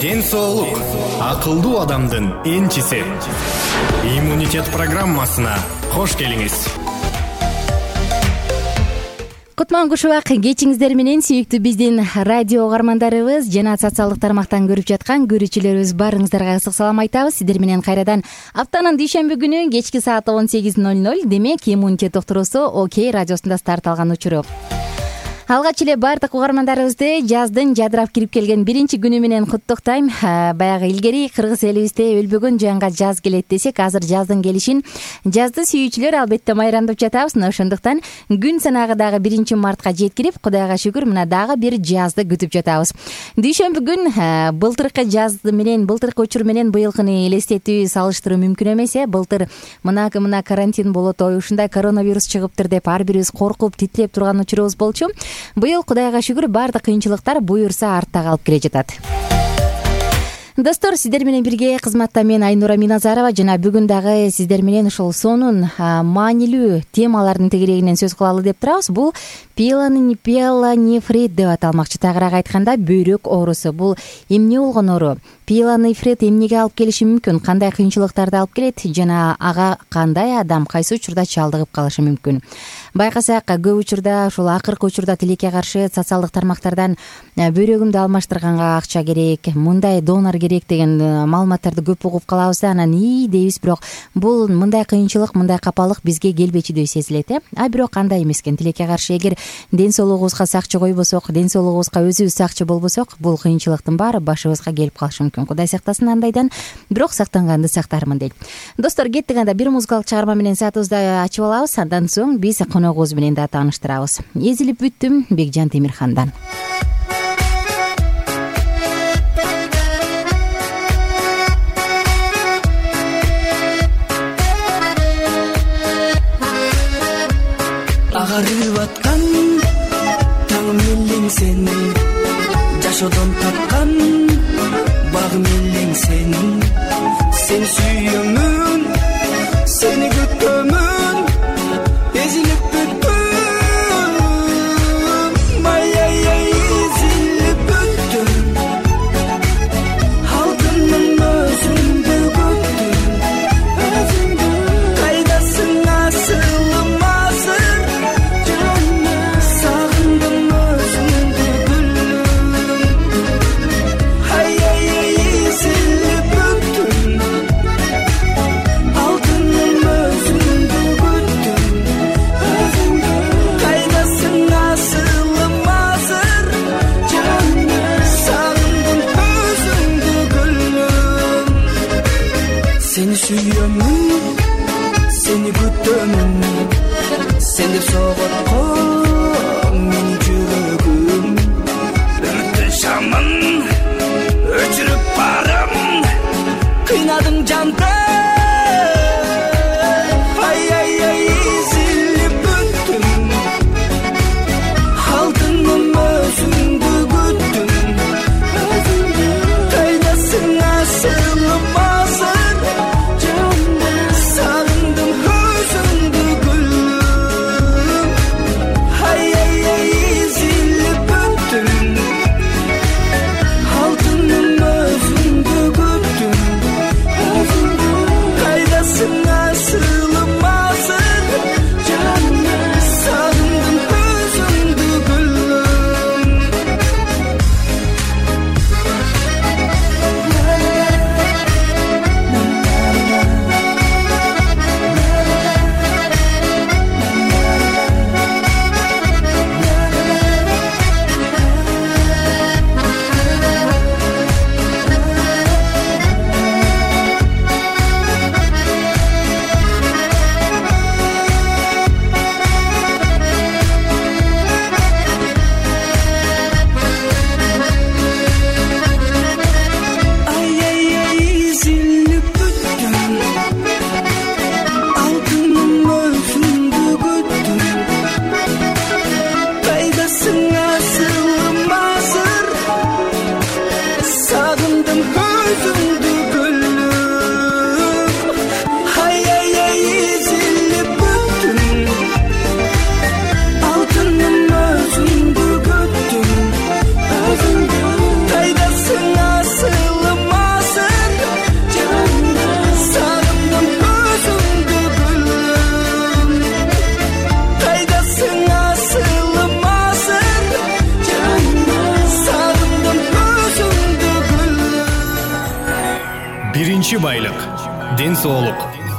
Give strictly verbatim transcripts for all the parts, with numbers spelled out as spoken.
ден соолук акылдуу адамдын энчиси. Иммунитет программасына кош келиңиз. Кутман кушубак, кечиңиздер менен сүйүктүү биздин радио угармандарыбыз жана социалдык тармактан көрүп жаткан көрүүчүлөрүбүз барыңыздарга ысык салам айтабыз. Сиздер менен кайрадан аптанын дүйшөмбү күнү кечки саат он сегиз ноль ноль демек иммунитет доктурусу Окей радиосунда старт алган учуру. Алгач эле баардык угармандарыбызды жаздын жадырап кирип келген биринчи күнү менен куттуктайм. Баягы илгери кыргыз элибизде өлбөгөн жанга жаз келет десек, азыр жаздын келишин жазды сүйүүчүлөр албетте майрамдап жатабыз. Ошондуктан күн санагы дагы биринчи мартка жеткирип, Кудайга шүгүр, мына дагы бир жазды күтүп жатабыз. Дүйшөмбү күн былтыркы жазды менен, былтыркы учур менен быйылкыны элестетүү, салыштыруу мүмкүн эмес э. Былтыр мынакы мына карантин болот, ой ушундай коронавирус чыгыптыр деп ар бирибиз коркуп, титиреп турган учурубуз болчу. Быйыл Кудайга шүгүр баардык кыйынчылыктар буюрса артта калып келе жатат. Достор, сиздер менен бирге кызматта мен Айнура Миназарова жана бүгүн дагы сиздер менен ушул сонун маанилүү темалардын тегерегинен сөз кылалы деп турабыз. Бул пиелонефрит деп аталмакчы. Тагыраак айтканда, бөйрөк оорусу. Бул эмне болгон оору? Пиелонефрит эмнеге алып келиши мүмкүн? Кандай кыйынчылыктарды алып келет жана ага кандай адам кайсы учурда чалдыгып калышы мүмкүн? Байкасак, көп учурда, ушул акыркы учурда тилекке каршы социалдык тармактардан бөйрөгүмдү алмаштырганга акча керек, мындай донор керек деген маалыматтарды көп угуп калабыз да, анан ии дейбиз, бирок бул мындай кыйынчылык, мындай капалык бизге келбечүдөй сезилет э. А бирок андай эмес экен. Тилекке каршы эгер ден соолугубузга сакчы койбосок, ден соолугубузга өзүбүз сакчы болбосок, бул кыйынчылыктын баары башыбызга келип калышы мүмкүн. Кудай сактасын андайдан, бирок сактанганды сактармын дейт. Достор, кеттик, анда бир музыкалык чыгарма менен саатыбызды ачып алабыз. Андан соң биз коногубуз менен да тааныштырабыз. Эзилип бүттүм Бекжан Темирхандан. Агарып аткан таңым элең сен, жашоодон тапкан багым элең сен. Сен сүйөмүн, сени күтөмүн, эзилип бүттүм, ай-ай-ай, эзилип бүттүм. Алтыным өзүңдү күттүм, өзүңдү. Кайдасың асылым азыр, сагындым өзүңдү гүлүм. Ай-ай-ай, эзилип бүттүм, алтыным өзүңдү күттүм, өзүңдү. Кайдасың асылым азыр, сагындым өзүңдү гүлүм. Сени сүйөмүн, сени күтөмүн, сен деп соготкон мени жүрөгүм. Үмүттүн шамын өчүрүп барам, кыйнадың жанды. Ай-ай-ай, эзилип бүттүм, алтыным өзүңдү күттүм, өзүңдү. Кайдасың асылым азыр, сагындым өзүңдү гүлүм. Ай-ай-ай, эзилип бүттүм, алтыным өзүңдү күттүм, өзүңдү. Кайдасың асылым азыр, сагындым өзүңдү гүлүм. Ай-ай-ай, эзилип бүттүм, алтыным өзүңдү күттүм. Кайдасың асылым азыр, сагындым өзүңдү гүлүм. Ай-ай-ай, эзилип бүттүм, алтыным өзүңдү күттүм, өзүңдү. Кайдасың асылым биринчи байлык — ден соолук.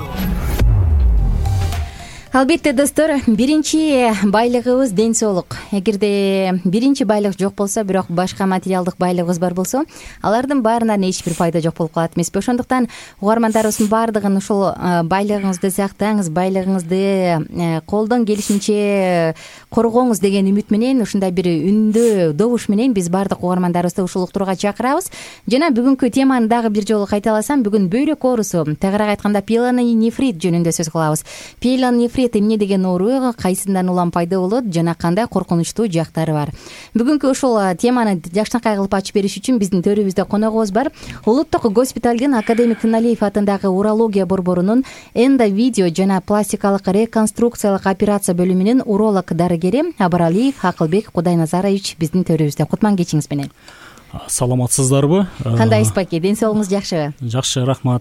Албетте достор, биринчи байлыгыбыз ден соолук. Эгерде биринчи байлык жок болсо, бирок башка материалдык байлыгыбыз бар болсо, алардын баарынан эч бир пайда жок болуп калат эмеспи? Ошондуктан угармандарыбыздын баардыгын ушул байлыгыңызды сактаңыз, байлыгыңызды колдон келишинче коргоңуз деген үмүт менен, ушундай бир үндүү добуш менен биз баардык угармандарыбызды ушул уктурууга чакырабыз. Жана бүгүнкү теманы дагы бир жолу кайталасам, бүгүн бөйрөк оорусу, тегерээк айтканда пиелонефрит жөнүндө сөз кылабыз. Пиелонефрит эмне деген оору, кайсындан улам пайда болот жана кандай коркунучтуу жактары бар? Бүгүнкү ушул теманы жакшынакай кылып ачып бериш үчүн биздин төрүбүздө коногубуз бар. Улуттук госпиталдын академик Кыналиев атындагы урология борборунун эндовидео жана пластикалык реконструкциялык операция бөлүмүнүн уролог дарыгери Абаралиев Акылбек Кудайназарович биздин төрүбүздө. Кутман кечиңиз менен. Саламатсыздарбы? Кандайсыз баке? Ден соолугуңуз жакшыбы? Жакшы, рахмат.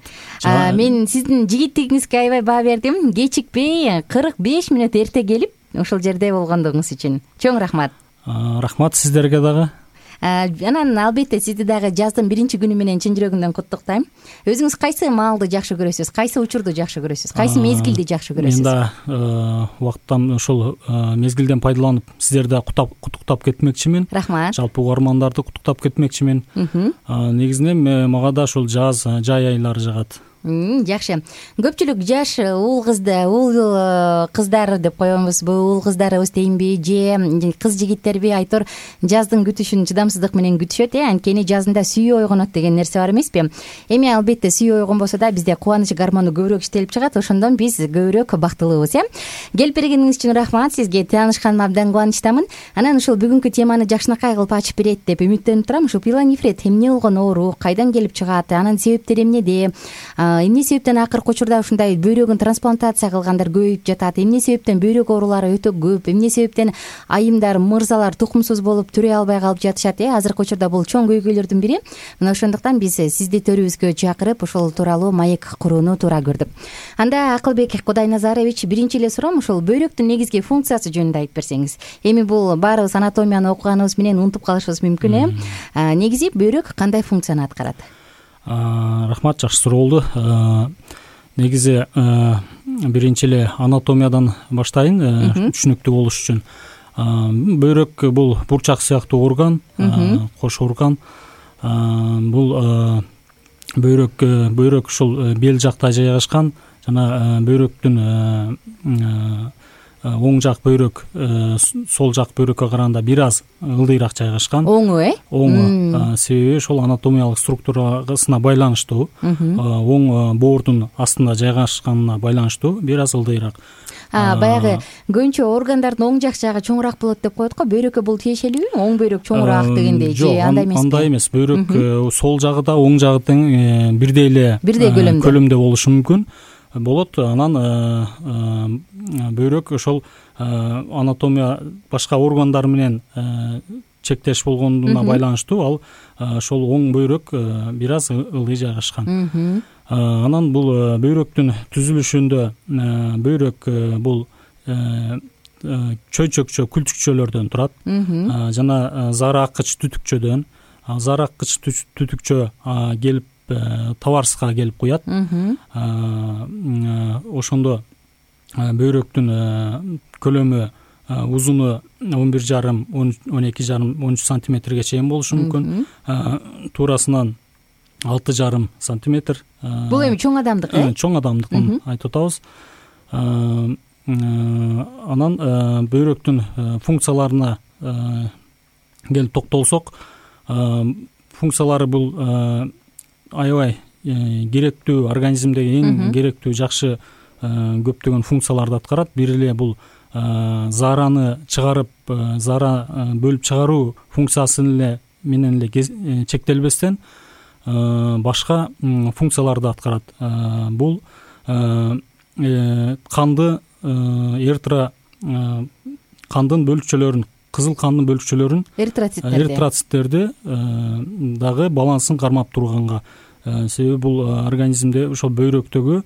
Мен сиздин жигиттигиңизге аябай баа бердим. Кечикпей кырк беш мүнөт эрте келип, ушул жерде болгондугуңуз үчүн чоң рахмат. Рахмат сиздерге дагы. Анан албетте сизди дагы жаздын биринчи күнү менен чын жүрөгүмдөн куттуктайм. Өзүңүз кайсы маалды жакшы көрөсүз? Кайсы учурду жакшы көрөсүз? Кайсы мезгилди жакшы көрөсүз? Мен да убакыттан ушул мезгилден пайдаланып сиздерди куттуктап кетмекчимин. Рахмат. Жалпы угармандарды куттуктап кетмекчимин. Негизинен мага да ушул жаз, жай айлары жагат. Жакшы. Көпчүлүк жаш уул кызды, уул кыздар деп коебузбу, уул кыздарыбыз дейинби, же кыз жигиттерби айтор жаздын күтүшүн чыдамсыздык менен күтүшөт, э, анткени жазында сүйүү ойгонот деген нерсе бар эмеспи? Эми албетте сүйүү ойгонбосо да бизде кубаныч гормону көбүрөөк иштелип чыгат, ошондон биз көбүрөөк бактылуубуз, э. Келип бергениңиз үчүн рахмат, сизге таанышканыма абдан кубанычтамын. Анан ушул бүгүнкү теманы жакшынакай кылып ачып берет деп үмүттөнүп турам. Ушул пиелонефрит эмне болгон оору, кайдан келип чыгат, анын себептери эмнеде? Эмне себептен акыркы учурда ушундай бөйрөгүн трансплантация кылгандар көбөйүп жатат? Эмне себептен бөйрөк оорулары өтө көп? Эмне себептен айымдар, мырзалар тукумсуз болуп төрөй албай калып жатышат? Э, азыркы учурда бул чоң көйгөйлөрдүн бири. Мына ошондуктан биз сизди төрүбүзгө чакырып ушул тууралуу маек курууну туура көрдүк. Анда Акылбек Кудайназарович, биринчи эле суроом ушул бөйрөктүн негизги функциясы жөнүндө айтып берсеңиз. Эми бул баарыбыз анатомияны окуганыбыз менен унутуп калышыбыз мүмкүн, э. Негизи бөйрөк кандай функцияны аткарат? Рахмат, жакшы суроо болду. Негизи биринчи эле анатомиядан баштайын, түшүнүктүү болуш үчүн. Бөйрөк бул бурчак сыяктуу орган, кош орган. Бул бөйрөк бөйрөк ушул бел жакта жайгашкан, жана бөйрөктүн оң жак бөйрөк сол жак бөйрөккө караганда бир аз ылдыйраак жайгашкан. Оңу, э? Оңу. Себеби ошол анатомиялык структурасына байланыштуу, оң боордун астында жайгашканына байланыштуу бир аз ылдыйраак. Баягы көбүнчө органдардын оң жак жагы чоңураак болот деп коет го, бөйрөккө бул тиешелүүбү? Оң бөйрөк чоңураак дегендей же андай эмеспи? Андай эмес. Бөйрөк сол жагы да оң жагы тең бирдей эле көлөмдө болушу мүмкүн. Болот. Анан бөйрөк ошол анатомия башка органдар менен чектеш болгондуна байланыштуу, ал ошол оң бөйрөк бир аз ылдый жайгашкан. Анан бул бөйрөктүн түзүлүшүндө бөйрөк бул чөйчөкчө күлтүкчөлөрдөн турат, жана зара аккыч түтүкчөдөн. Зара аккыч түтүкчө келип табарыска келип куят. Ошондо бөйрөктүн көлөмү, узуну он бир жарым, он эки жарым, он үч сантиметрге чейин болушу мүмкүн. Туурасынан алты жарым сантиметр. Бул эми чоң адамдык, э? Чоң адамдыкын айтып атабыз. Анан бөйрөктүн функцияларына келип токтолсок, функциялары бул аябай керектүү, организмдеги эң керектүү, жакшы көптөгөн функцияларды аткарат. Бир эле бул зараны чыгарып, зара бөлүп чыгаруу функциясы эле менен эле чектелбестен башка функцияларды аткарат. Бул канды, эритро кандын бөлүкчөлөрүн, кызыл кандын бөлүкчөлөрүн, эритроциттерди дагы балансын кармап турганга. Себеби бул организмде ошол бөйрөктөгү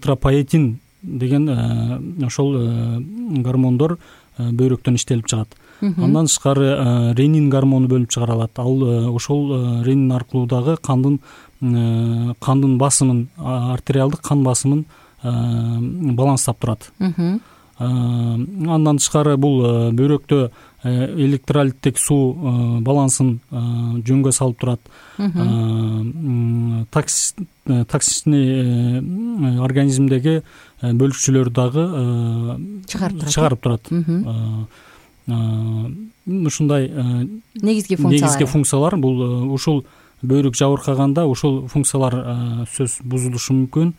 эритропоетин деген ошол гормондор бөйрөктөн иштелип чыгат. Андан тышкары ренин гормону бөлүп чыгарылат. Ал ошол ренин аркылуу дагы кандын кандын басымын, артериалдык кан басымын баланстап турат. Андан тышкары бул бөйрөктө электролиттик суу балансын жөнгө салып турат. Токсичный организмдеги бөлүкчөлөрдү дагы чыгарып турат. Ушундай негизги функциялар. Негизги функциялар бул ушул бөйрөк жабыркаганда ушул функциялар сөз бузулушу мүмкүн.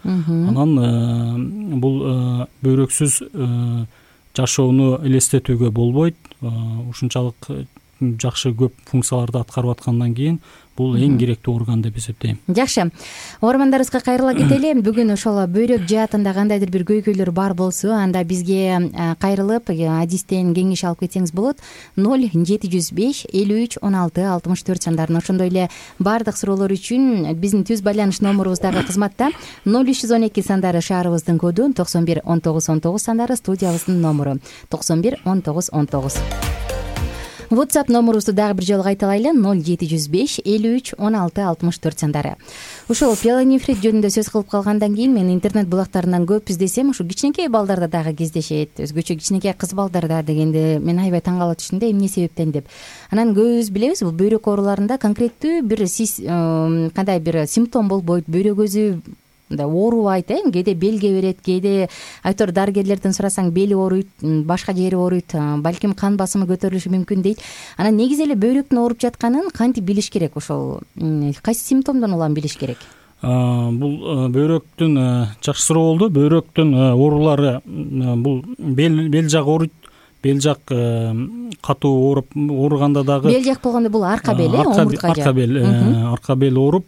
Анан бул бөйрөксүз жашоону элестетүүгө болбойт. Ушунчалык жакшы көп функцияларды аткарып аткандан кийин бул эң керектүү орган деп эсептейм. Жакшы. Угармандарыбызга кайрыла кетели. Бүгүн ошол бөйрөк жаатында кандайдыр бир көйгөйлөр бар болсо, анда бизге кайрылып адистен кеңеш алып кетсеңиз болот. ноль жети жүз беш элүү үч он алты алтымыш төрт сандарына. Ошондой эле бардык суроолор үчүн биздин түз байланыш номурубуз дагы кызматта. ноль үч жүз он эки сандары шаарыбыздын коду, токсон бир он тогуз он тогуз сандары студиябыздын номуру токсон бир он тогуз он тогуз. WhatsApp номурубузду дагы бир жолу кайталайлы: ноль жети жүз беш элүү үч он алты алтымыш төрт сандары. Ушул пиелонефрит жөнүндө сөз кылып калгандан кийин мен интернет булактарынан көп издесем, ушу кичинекей балдарда дагы кездешет. Өзгөчө кичинекей кыз балдарда дегенде мен аябай таң кала түшүм да, эмне себептен деп. Анан көбүбүз билебиз, бул бөйрөк ооруларында конкреттүү бир кандай бир симптом болбойт. Бөйрөк өзү оорубайт, э кээде белге берет, кээде айтор дарыгерлерден сурасаң бели ооруйт, башка жери ооруйт, балким кан басымы көтөрүлүшү мүмкүн дейт. Анан негизи эле бөйрөктүн ооруп жатканын кантип билиш керек? Ошол кайсы симптомдон улам билиш керек? Бул бөйрөктүн жакшы суроо болду. Бөйрөктүн оорулары бул бел бел жак ооруйт. Бел жак катуу ооруп, ооруганда дагы бел жак болгондо бул арка бел, э омуртка жак. Арка бел, арка бел ооруп,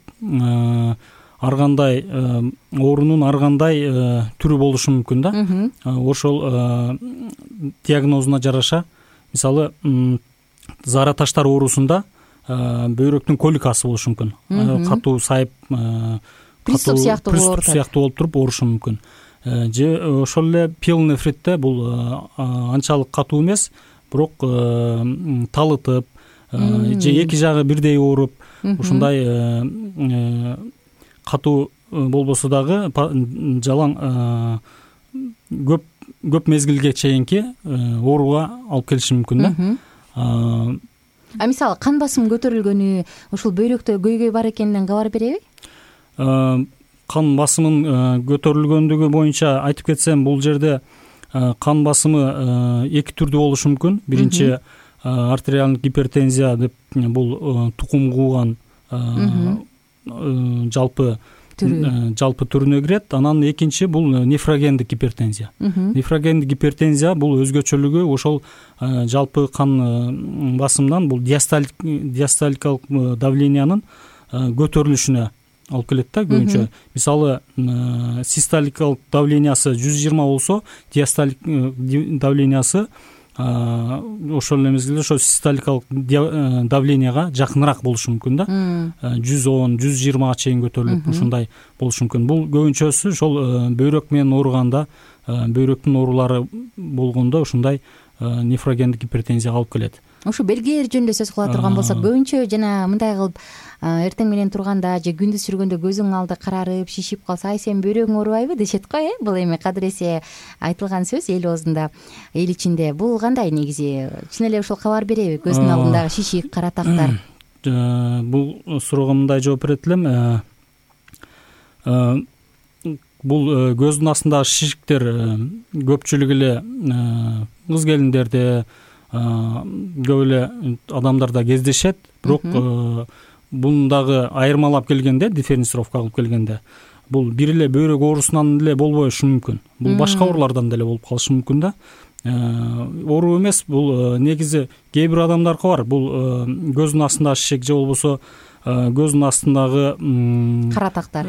аргандай оорунун аргандай түрү болушу мүмкүн да. Ошол диагнозуна жараша, мисалы зара таштар оорусунда бөйрөктүн коликасы болушу мүмкүн. Катуу сайып, приступ сыяктуу болуп туруп оорушу мүмкүн. Же ошол эле пиелонефритте бул анчалык катуу эмес, бирок талытып, же эки жагы бирдей ооруп, ушундай катуу болбосо дагы жалаң көп көп мезгилге чейинки ооруга алып келиши мүмкүн да. А мисалы кан басым көтөрүлгөнү ушул бөйрөктө көйгөй бар экенинен кабар береби? Кан басымын көтөрүлгөндүгү боюнча айтып кетсем, бул жерде кан басымы эки түрдүү болушу мүмкүн. Биринчи артериалдык гипертензия деп, бул тукум кууган жалпы жалпы түрүнө кирет. Анан экинчи бул нефрогендик гипертензия. Нефрогендик гипертензия бул өзгөчөлүгү ошол жалпы кан басымдан бул диастоликалык давлениянын көтөрүлүшүнө алып келет да көбүнчө. Мисалы систоликалык давлениясы жүз жыйырма болсо, диастолик давлениясы ошол эле мезгилде ошо систоликалык давленияга жакыныраак болушу мүмкүн да. жүз он жүз жыйырмага чейин көтөрүлүп, ушундай болушу мүмкүн. Бул көбүнчөсү ошол бөйрөк менен ооруганда, бөйрөктүн оорулары болгондо ушундай нефрогендик гипертензияга алып келет. Ушу белгилер жөнүндө сөз кыла турган болсок, көбүнчө жана мындай кылып эртең менен турганда же күндүз жүргөндө көзүң алды карарып, шишип калса, ай сен бөйрөгүң оорубайбы дешет го, э? Бул эми кадыресе айтылган сөз эл оозунда, эл ичинде. Бул кандай негизи? Чын эле ушул кабар береби? Көздүн алдындагы шишик, кара тактар. Бул суроого мындай жооп берет элем. Бул көздүн астындагы шишиктер көпчүлүгү эле кыз келиндерде, көп эле адамдарда кездешет, бирок бундагы айырмалап келгенде, дифференцировка кылып келгенде, бул бир эле бөйрөк оорусунан эле болбошу мүмкүн. Бул башка оорулардан деле болуп калышы мүмкүн да. Оору эмес, бул негизи кээ бир адамдарга бар. Бул көздүн астындагы шишик же болбосо көздүн астындагы кара тактар,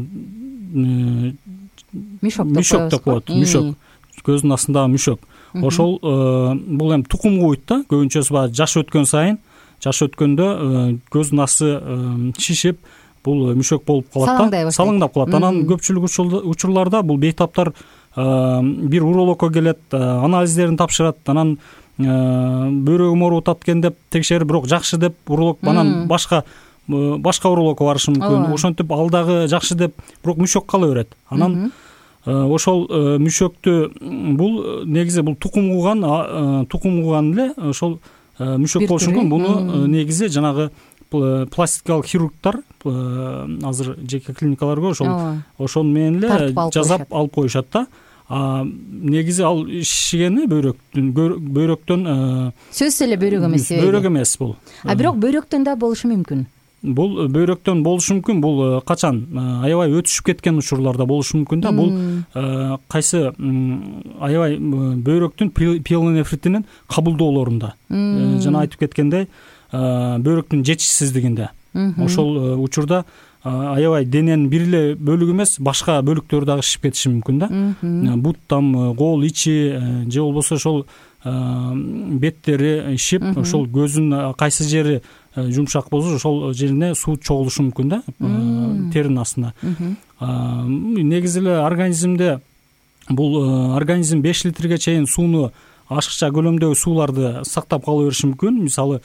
мишок деп коет, мишок, көздүн астындагы мишок. Ошол бул эми тукум кууйт да. Көбүнчөсү баягы жаш өткөн сайын, жаш өткөндө көздүн асты шишип, бул мишок болуп калат да, салаңдап калат. Анан көпчүлүк учурларда бул бейтаптар бир урологко келет, анализдерин тапшырат, анан бөйрөгүм ооруп атат экен деп текшерип, бирок жакшы деп уролог анан башка башка урологко барышы мүмкүн. Ошентип ал дагы жакшы деп, бирок мüşөк кала берет. Анан ошол мüşөктү бул негизи бул тукум кууган, тукум кууган эле ошол мüşөк болушу мүмкүн. Буну негизи жанагы пластикалык хирургтар азыр жеке клиникаларга ошол ошону менен эле жасап алып коюшат да. Негизи ал шишигени бөйрөктүн бөйрөктөн сөзсүз эле бөйрөк эмес. Бөйрөк эмес бул. А бирок бөйрөктөн да болушу мүмкүн. Бул бөйрөктөн болушу мүмкүн. Бул качан аябай өтүшүп кеткен учурларда болушу мүмкүн да. Бул кайсы аябай бөйрөктүн пиелонефритинин кабылдоолорунда, жана айтып кеткендей, бөйрөктүн жетишсиздигинде. Ошол учурда аябай дененин бир эле бөлүгү эмес, башка бөлүктөрү дагы шишип кетиши мүмкүн да. Бут там, кол ичи же болбосо ошол беттери шишип, ошол көзүнүн кайсы жери жумшак болсо ошол жерине суу чогулушу мүмкүн да, теринин астына. Негизи эле организмде бул организм беш литрге чейин сууну, ашыкча көлөмдөгү сууларды сактап кала бериши мүмкүн. Мисалы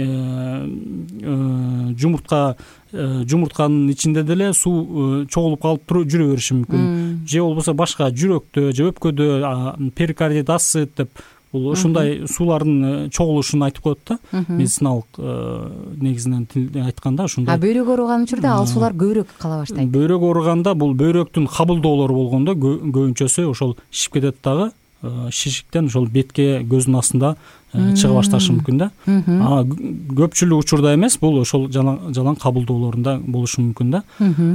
жумуртка жумуртканын ичинде деле суу чогулуп калып жүрө бериши мүмкүн. Же болбосо башка жүрөктө же өпкөдө перикардит, асцит деп бул ушундай суулардын чогулушун айтып коет да. Медициналык негизинен айтканда ушундай. А бөйрөк ооруган учурда ал суулар көбүрөөк кала баштайт. Бөйрөк ооруганда бул бөйрөктүн кабылдоолору болгондо көбүнчөсү ошол шишип кетет дагы. Шишиктен ошол бетке, көздүн астында чыга башташы мүмкүн да. А көпчүлүк учурда эмес, бул ошол жалаң кабылдоолорунда болушу мүмкүн да.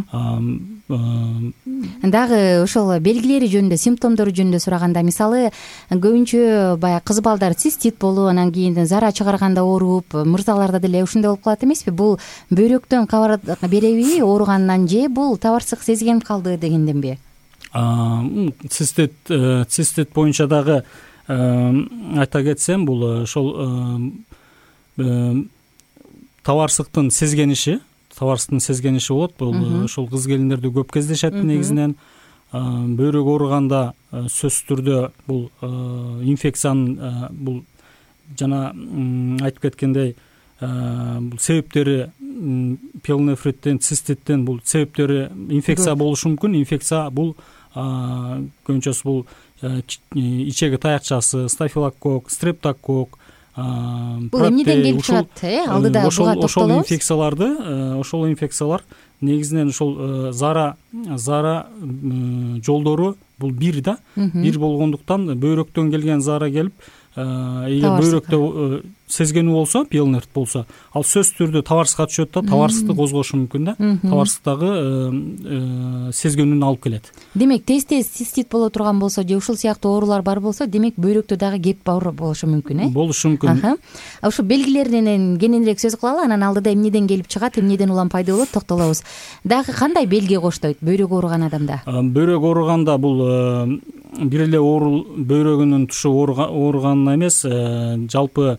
Дагы ошол белгилери жөнүндө, симптомдору жөнүндө сураганда, мисалы көбүнчө баягы кыз балдар цистит болуп, анан кийин зара чыгарганда ооруп, мырзаларда деле ушундай болуп калат эмеспи? Бул бөйрөктөн кабар береби ооругандан, же бул табарсык сезген калды дегенденби? Цистит цистит боюнча дагы айта кетсем, бул ошол табарсыктын сезгениши, табарсыктын сезгениши болот. Бул ошол кыз келиндерде көп кездешет негизинен. Бөйрөк ооруганда сөзсүз түрдө бул инфекциянын, бул жана айтып кеткендей, бул себептери пиелонефриттен, циститтен бул себептери инфекция болушу мүмкүн. Инфекция бул көбүнчөсү бул ичеги таякчасы, стафилококк, стрептококк, бул эмнеден келип чыгат? Алдыда буга токтолобуз. Ошол инфекцияларды, ошол инфекциялар негизинен ошол зара зара жолдору бул бир да, бир болгондуктан бөйрөктөн келген зара келип, эгер бөйрөктө сезгени болсо, пиелонефрит болсо, ал сөзсүз түрдө табарсыкка түшөт да, табарсыкты козгошу мүмкүн да. Табарсыктагы сезгенүүнү алып келет. Демек, тез-тез цистит боло турган болсо же ушул сыяктуу оорулар бар болсо, демек бөйрөктө дагы кеп бар болушу мүмкүн, э? Болушу мүмкүн. Ушул белгилеринен кененирээк сөз кылалы, анан алдыда эмнеден келип чыгат, эмнеден улам пайда болот токтолобуз. Дагы кандай белги коштойт бөйрөк ооруган адамда? Бөйрөк ооруганда бул бир эле оору бөйрөгүнүн тушу ооруганына эмес, жалпы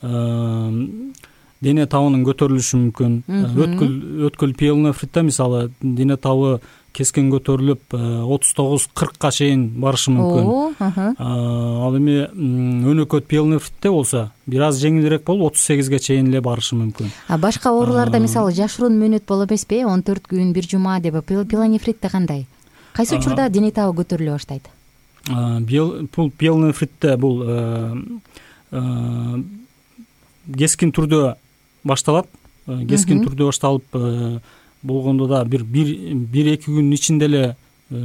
дене табынын көтөрүлүшү мүмкүн. Өткүл өткүл пиелонефритте мисалы дене табы кескен көтөрүлүп отуз тогуз кыркка чейин барышы мүмкүн. Ал эми өнөкөт пиелонефритте болсо бир аз жеңилирээк болуп отуз сегизге чейин эле барышы мүмкүн. А башка ооруларда мисалы жашыруун мөөнөт боло эмеспи? он төрт күн, бир жума деп. Пиелонефритте кандай? Кайсы учурда дене табы көтөрүлө баштайт? Бул пиелонефритте бул кескин түрдө башталат. Кескин түрдө башталып болгондо да бир бир эки күн ичинде эле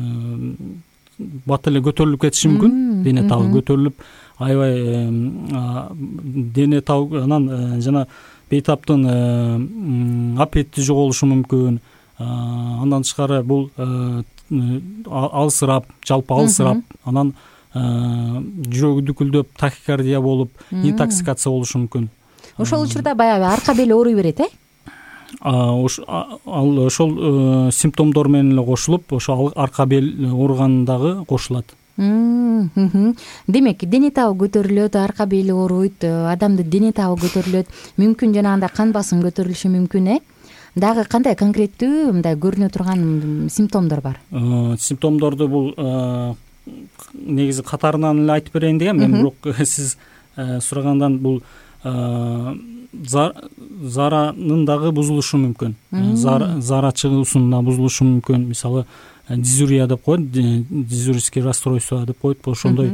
бат эле көтөрүлүп кетиши мүмкүн. Дене табы көтөрүлүп, аябай дене табы, анан жана бейтаптын аппетити жоголушу мүмкүн. Андан тышкары бул алсырап, жалпы алсырап, анан жүрөгү дүкүлдөп, тахикардия болуп, интоксикация болушу мүмкүн. Ошол учурда баягы арка бели ооруй берет, э? Ал ошол симптомдор менен эле кошулуп, ошо арка бел ооругандагы кошулат. Демек, дене табы көтөрүлөт, арка бели ооруйт, адамдын дене табы көтөрүлөт, мүмкүн жанагындай кан басым көтөрүлүшү мүмкүн, э? Дагы кандай конкреттүү мындай көрүнө турган симптомдор бар? Симптомдорду бул негизи катарынан эле айтып берейин дегем, мен бирок сиз сурагандан бул заранын дагы бузулушу мүмкүн, зара чыгуусунда бузулушу мүмкүн. Мисалы дизурия деп коет, дизурийский расстройство деп коет. Ошондой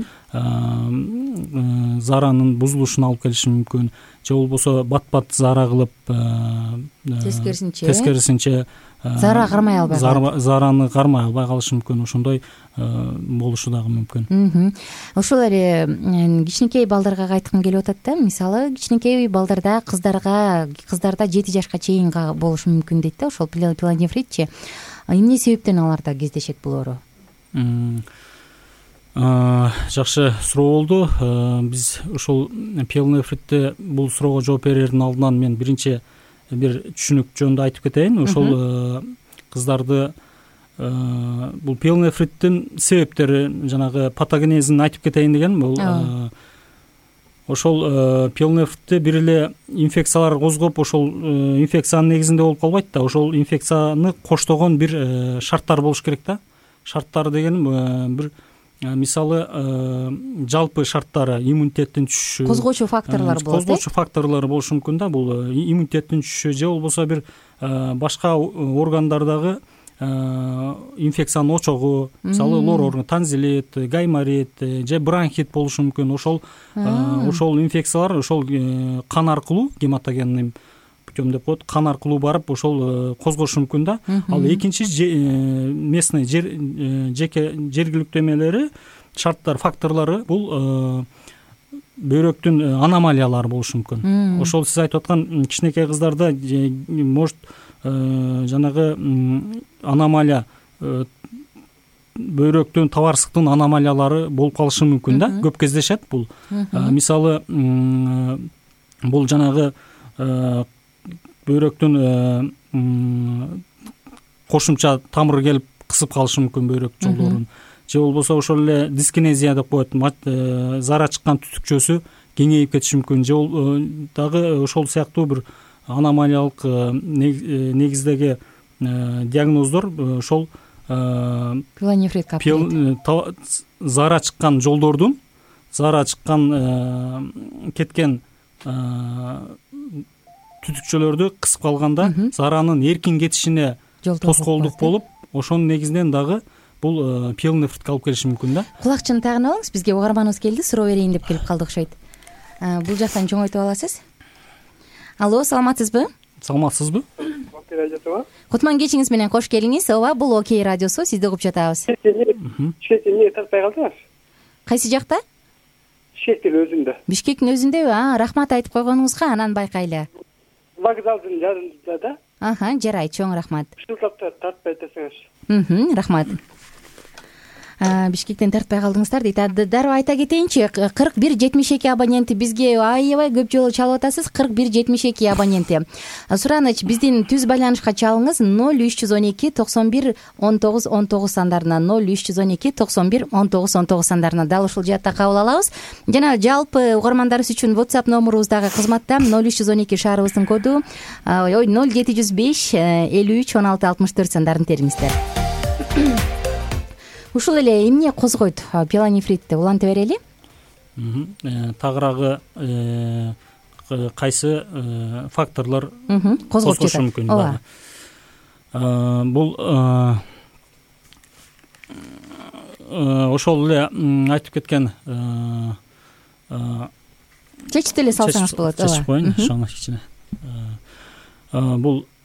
заранын бузулушуна алып келиши мүмкүн. Же болбосо бат-бат зара кылып, тескерисинче тескерисинче зара кармай албай зараны кармай албай калышы мүмкүн. Ошондой болушу дагы мүмкүн. Ошол эле кичинекей балдарга айткым келип атат да. Мисалы кичинекей балдарда, кыздарга кыздарда жети жашка чейин болушу мүмкүн дейт да. Ошол пилонефритчи эмне себептен аларда кездешет бул оору? Жакшы суроо болду. Биз ушул пилонефритте бул суроого жооп берердин алдынан мен биринчи бир түшүнүк жөнүндө айтып кетейин. Ошол кыздарды бул пилонефриттин себептери, жанагы патогенезин айтып кетейин деген. Бул ошол пилонефритте бир эле инфекциялар козгоп, ошол инфекциянын негизинде болуп калбайт да. Ошол инфекцияны коштогон бир шарттар болуш керек да. Шарттар дегеним бир мисалы жалпы шарттары, иммунитеттин түшүшү, козгоочу факторлор болот. Козгоочу факторлор болушу мүмкүн да. Бул иммунитеттин түшүшү же болбосо бир башка органдардагы инфекциянын очогу, мисалы лор орган, танзилит, гайморит же бронхит болушу мүмкүн. Ошол ошол инфекциялар ошол кан аркылуу, гематогенный путем деп коет, кан аркылуу барып ошол козгошу мүмкүн да. Ал экинчи местный жеке жергиликтүү эмелери, шарттар, факторлору бул бөйрөктүн аномалиялары болушу мүмкүн. Ошол сиз айтып аткан кичинекей кыздарда может жанагы аномалия, бөйрөктүн табарсыктын аномалиялары болуп калышы мүмкүн да. Көп кездешет бул. Мисалы бул жанагы бөйрөктүн кошумча тамыры келип кысып калышы мүмкүн бөйрөк жолдорун. Же болбосо ошол эле дискинезия деп коет, зара чыккан түтүкчөсү кеңейип кетиши мүмкүн. Же дагы ошол сыяктуу бир аномалиялык негиздеги диагноздор ошол пилонефрит капитет, зара чыккан жолдордун, зара чыккан кеткен түтүкчөлөрдү кысып калганда заранын эркин кетишине тоскоолдук болуп, ошонун негизинен дагы бул пилонефритке алып келиши мүмкүн да. Кулакчыны тагын алыңыз, бизге угарманыбыз келди, суроо берейин деп келип калды окшойт. Бул жактан чоңойтуп аласыз. Алло, саламатсызбы? Саламатсызбы? Окей радиосу. Кутман кечиңиз менен кош келиңиз. Ооба, бул Окей радиосу, сизди угуп жатабыз. Чет эле тартпай калдыңыз? Кайсы жакта? Бишкектин өзүндө. Бишкектин өзүндөбү? А, рахмат айтып койгонуңузга, анан байкайлы. Вокзалдын жанында да. Аха, жарайт, чоң рахмат. Шылтап тартпай десеңиз. Мм, рахмат. Бишкектен тартпай калдыңыздар дейт. Дароо айта кетейинчи, кырк бир жетимиш эки абоненти бизге аябай көп жолу чалып атасыз. кырк бир жетимиш эки абоненти. Сураныч, биздин түз байланышка чалыңыз ноль үч жүз он эки токсон бир он тогуз он тогуз сандарына, ноль үч жүз он эки токсон бир он тогуз он тогуз сандарына дал ушул жаатта кабыл алабыз. Жана жалпы угармандарыбыз үчүн WhatsApp номурубуз дагы кызматта. ноль үч жүз он эки шаарыбыздын коду, ой ноль жети жүз беш элүү үч он алты алтымыш төрт сандарын териңиздер. Ушул эле эмне козгойт пилонефритти, уланта берели? Тагыраагы кайсы факторлор козгошу мүмкүн? Ооба. Бул ошол эле айтып кеткен, чечип эле салсаңыз болот. Ооба. Чечип коеюн, ошону кичине. Бул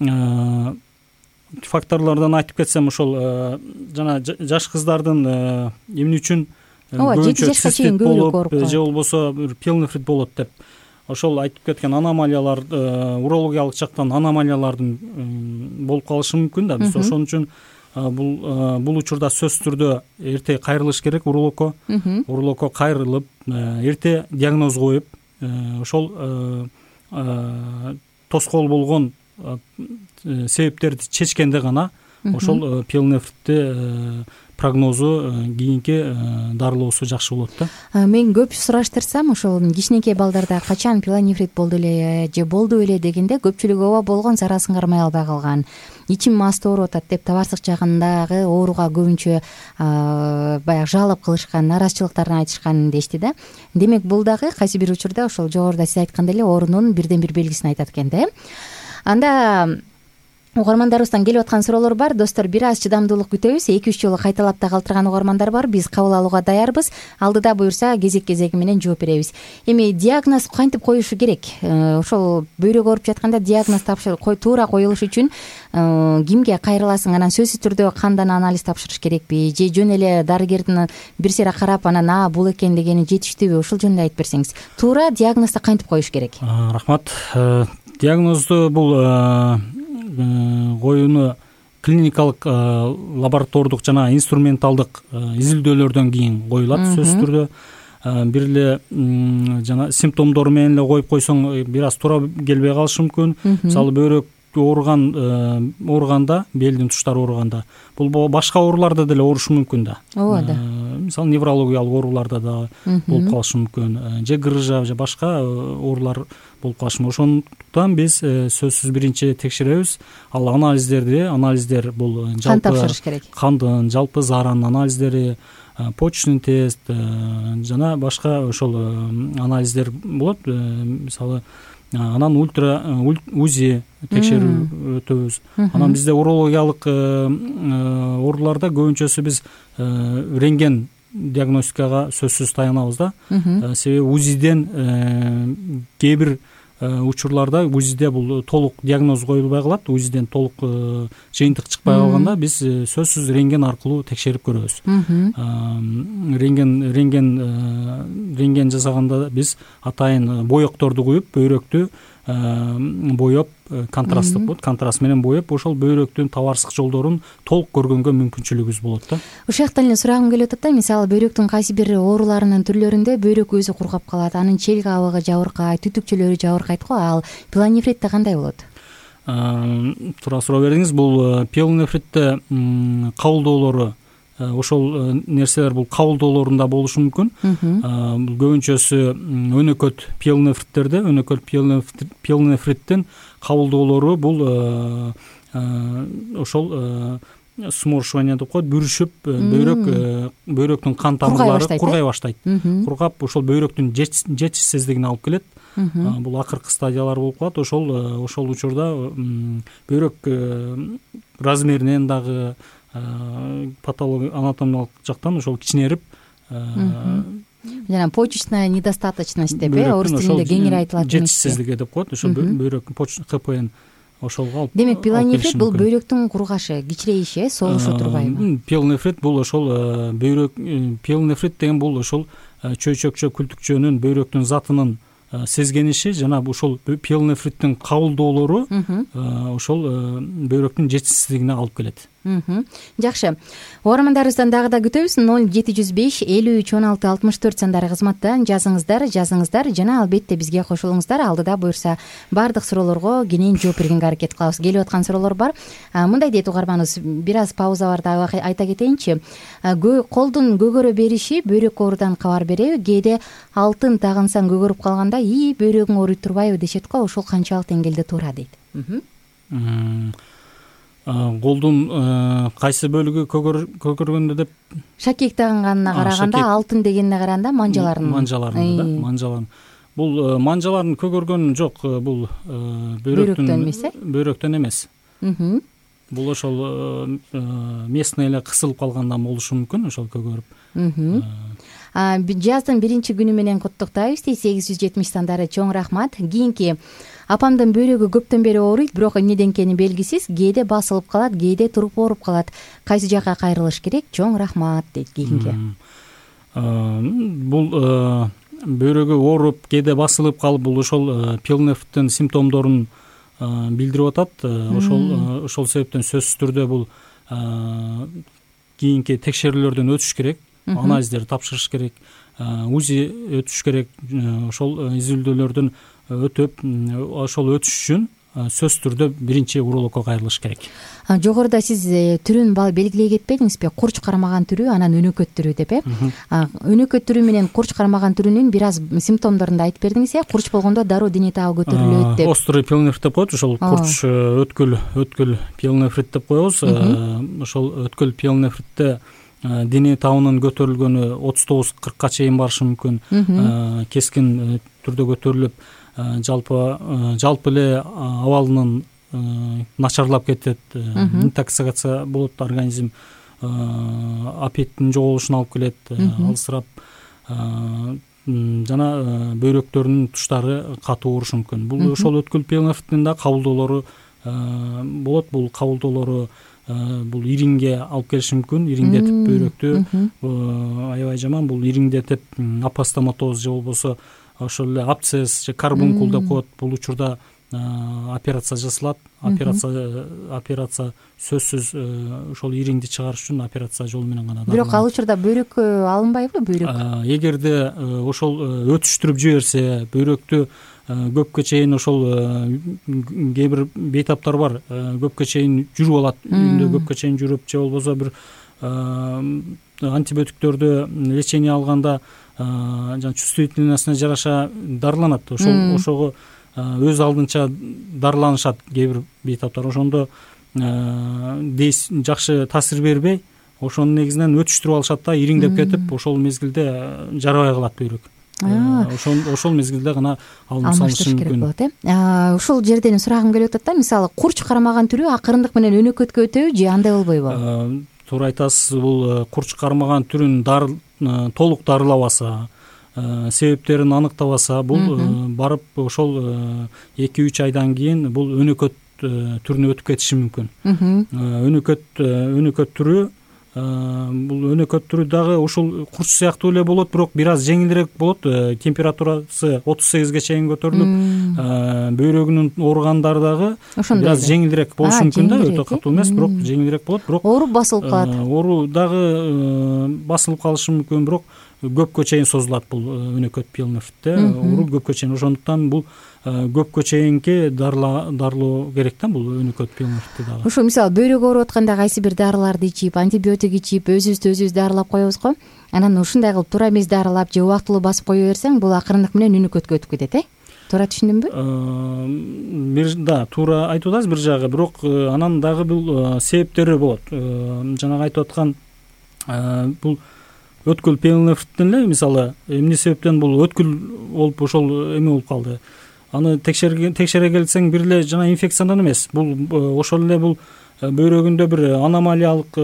факторлордон айтып кетсем, ошол жана жаш кыздардын эмне үчүн жети жашка чейин көбүрөөк ооруп калат, же болбосо бир пилонефрит болот деп ошол айтып кеткен аномалиялар, урологиялык жактан аномалиялардын болуп калышы мүмкүн да. Биз ошон үчүн бул бул учурда сөзсүз түрдө эрте кайрылыш керек урологко. Урологко кайрылып, эрте диагноз коюп, ошол тоскоол болгон себептерди чечкенде гана ошол пилонефритти прогнозу кийинки дарылоосу жакшы болот да. Мен көп сураштырсам ошол кичинекей балдарда качан пилонефрит болду эле же болду эле дегенде көпчүлүгү ооба болгон зарасын кармай албай калган, ичим мастуу ооруп атат деп табарсык жагындагы ооруга көбүнчө баягы жалоп кылышкан, нараазычылыктарын айтышкан дешти да. Демек бул дагы кайсы бир учурда ошол жогоруда сиз айткандай эле оорунун бирден бир белгисин айтат экен да. Анда угармандарыбыздан келип аткан суроолор бар. Достор, бир аз чыдамдуулук күтөбүз. эки үч жолу кайталап да калтырган угармандар бар. Биз кабыл алууга даярбыз. Алдыда буюрса кезек кезеги менен жооп беребиз. Эми диагноз кантип коюшу керек? Ошол бөйрөк ооруп жатканда диагноз тапшыр туура коюлуш үчүн кимге кайрыласың? Анан сөзсүз түрдө кандан анализ тапшырыш керекпи? Же жөн эле дарыгердин бир сыйра карап анан а бул экен дегени жетиштүүбү? Ушул жөнүндө айтып берсеңиз. Туура диагнозду кантип коюш керек? Рахмат. Диагнозду бул коюуну клиникалык лаборатордук жана инструменталдык изилдөөлөрдөн кийин коюлат. Сөзсүз түрдө бир эле жана симптомдору менен эле коюп койсоң бир аз туура келбей калышы мүмкүн. Мисалы бөйрөк ооруган ооруганда, белдин туштары ооруганда, бул башка ооруларда деле оорушу мүмкүн да. Ооба да. Мисалы неврологиялык ооруларда да болуп калышы мүмкүн, же грыжа же башка оорулар болуп калышы мүмкүн. Ошондуктан биз сөзсүз биринчи текшеребиз. Ал анализдерди, анализдер бул жалпы кан тапшырыш керек. Кандын, жалпы зааранын анализдери, почечный тест жана башка ошол анализдер болот. Мисалы анан ультра узи текшерүү өтөбүз. Анан бизде урологиялык ооруларда көбүнчөсү биз рентген диагностикага сөзсүз таянабыз да. Себеби узиден кээ бир учурларда узиде бул толук диагноз коюлбай калат. Узиден толук жыйынтык чыкпай калганда биз сөзсүз рентген аркылуу текшерип көрөбүз. Рентген рентген рентген жасаганда биз атайын боекторду куюп бөйрөктү боеп, контрасттык болот, контраст менен боеп, ошол бөйрөктүн табарсык жолдорун толук көргөнгө мүмкүнчүлүгүбүз болот да. Ушул жактан эле сурагым келип атат да. Мисалы бөйрөктүн кайсы бир ооруларынын түрлөрүндө бөйрөк өзү кургап калат, анын чел кабыгы жабыркайт, түтүкчөлөрү жабыркайт го. Ал пилонефритте кандай болот? Туура суроо бердиңиз. Бул пилонефритте кабылдоолору ошол нерселер бул кабылдоолорунда болушу мүмкүн. Көбүнчөсү өнөкөт пилонефриттерде, өнөкөт пилонефриттин кабылдоолору бул ошол сморшивание деп коет, бүрүшүп бөйрөк бөйрөктүн кан тамырлары кургай баштайт. Кургап ошол бөйрөктүн жетишсиздигине алып келет. Бул акыркы стадиялар болуп калат. Ошол ошол учурда бөйрөк размеринен дагы патология анатомиялык жактан ошол кичинерип, жана почечная недостаточность деп орус тилинде кеңири айтылат. Жетишсиздиги деп коет. Ошол бөйрөк ХПН ошолго алып. Демек пилонефрит бул бөйрөктүн кургашы, кичирейиши, соолушу турбайбы? Пилонефрит бул ошол бөйрөк пилонефрит деген бул ошол чөйчөкчө күлтүкчөнүн бөйрөктүн затынын сезгениши жана ошол пилонефриттин кабылдоолору ошол бөйрөктүн жетишсиздигине алып келет. Жакшы. Угармандарыбыздан дагы да күтөбүз. ноль жети жүз беш элүү үч он алты алтымыш төрт сандары кызматтан жазыңыздар, жазыңыздар жана албетте бизге кошулуңуздар. Алдыда буюрса баардык суроолорго кенен жооп бергенге аракет кылабыз. Келип аткан суроолор бар. Мындай дейт угарманыбыз, бир аз пауза бар да айта кетейинчи. Колдун көгөрө бериши бөйрөк оорудан кабар береби? Кээде алтын тагынсаң көгөрүп калганда, "И, бөйрөгүң ооруйт турбайбы?" дешет го. Ошол канчалык деңгээлде туура дейт. Колдун кайсы бөлүгү көгөргөндө деп шакек тагынганына караганда, алтын дегенине караганда манжаларын манжаларын да, манжаларын. Бул манжаларын көгөргөн жок, бул бөйрөктөн бөйрөктөн эмес. Бул ошол местный эле кысылып калгандан болушу мүмкүн, ошол көгөрүп. Жаздын биринчи күнү менен куттуктайбыз. сегиз жүз жетимиш сандары чоң рахмат. Кийинки апамдын бөйрөгү көптөн бери ооруйт, бирок эмнеден экени белгисиз. Кээде басылып калат, кээде туруп ооруп калат. Кайсы жакка кайрылыш керек? Чоң рахмат дейт кийинки. Бул бөйрөгү ооруп, кээде басылып калып, бул ошол пилонефриттин симптомдорун билдирип атат. Ошол ошол себептен сөзсүз түрдө бул кийинки текшерүүлөрдөн өтүш керек. Анализдерди тапшырыш керек, узи өтүш керек. Ошол изилдөөлөрдөн өтүп, ошол өтүш үчүн сөзсүз түрдө биринчи урологко кайрылыш керек. Жогоруда сиз түрүн белгилей кетпедиңизби? Курч кармаган түрү, анан өнөкөт түрү деп, э? Өнөкөт түрү менен курч кармаган түрүнүн бир аз симптомдорун да айтып бердиңиз, э? Курч болгондо дароо дене табы көтөрүлөт деп. Острый пиелонефрит деп коет, ошол курч өткүл өткүл пиелонефрит деп коебуз. Ошол өткүл пиелонефритте дене табынын көтөрүлгөнү отуз тогуз кыркка чейин барышы мүмкүн. Кескин түрдө көтөрүлүп, жалпы жалпы эле абалынын начарлап кетет, интоксикация болот, организм аппетиттин жоголушуна алып келет, алысырап, жана бөйрөктөрүнүн туштары катуу оорушу мүмкүн. Бул ошол өткүл пиелонефриттин да кабылдоолору болот. Бул кабылдоолору бул ириңге алып келиши мүмкүн, ириңдетип бөйрөктү аябай жаман. Бул ириңдетип апостоматоз же болбосо ошол эле абсцесс же карбункул деп коет. Бул учурда операция жасалат. Операция операция сөзсүз ошол ириңди чыгарыш үчүн операция жолу менен гана. Бирок ал учурда бөйрөккө алынбайбы бөйрөк? Эгерде ошол өтүштүрүп жиберсе, бөйрөктү көпкө чейин ошол кээ бир бейтаптар бар, көпкө чейин жүрүп алат, үйүндө көпкө чейин жүрүп, же болбосо бир антибиотиктердү лечение алганда жана чувствительностуна жараша дарыланат. Ошол ошого өз алдынча дарыланышат кээ бир бейтаптар. Ошондо жакшы таасир бербей, ошонун негизинен өтүштүрүп алышат да, ириңдеп кетип, ошол мезгилде жарабай калат бөйрөк. Ошол ошол мезгилде гана алынып салышы мүмкүн болот, э? Ушул жерден сурагым келип атат да, мисалы курч кармаган түрү акырындык менен өнөкөткө өтөбү же андай болбойбу? Туура айтасыз. Бул курч кармаган түрүн толук дарылабаса, себептерин аныктабаса, бул барып ошол эки үч айдан кийин бул өнөкөт түрүнө өтүп кетиши мүмкүн. Өнөкөт өнөкөт түрү бул өнөкөт түрү дагы ушул курч сыяктуу эле болот, бирок бир аз жеңилирээк болот. Температурасы отуз сегизге чейин көтөрүлүп, бөйрөгүнүн ооругандары дагы бир аз жеңилирээк болушу мүмкүн да, өтө катуу эмес, бирок жеңилирээк болот. Бирок оору басылып калат. Оору дагы басылып калышы мүмкүн, бирок көпкө чейин созулат бул өнөкөт пиелонефритте. Оору көпкө чейин, ошондуктан бул көпкө чейинки дарылоо керек да, бул өнөкөт пиелонефритти дагы. Ошо мисалы бөйрөк ооруп атканда кайсы бир дарыларды ичип, антибиотик ичип, өзүбүздү өзүбүз дарылап коебуз го. Анан ушундай кылып туура эмес дарылап же убактылуу басып кое берсең, бул акырындык менен өнөкөткө өтүп кетет, э? Туура түшүндүмбү? Бир да, туура айтып атасыз бир жагы, бирок анан дагы бул себептери болот. Жанагы айтып аткан бул өткүл пиелонефриттен эле, мисалы, эмне себептен бул өткүл болуп ошол эме болуп калды. Аны текшере келсең бир эле жана инфекциядан эмес, бул ошол эле бул бөйрөгүндө бир аномалиялык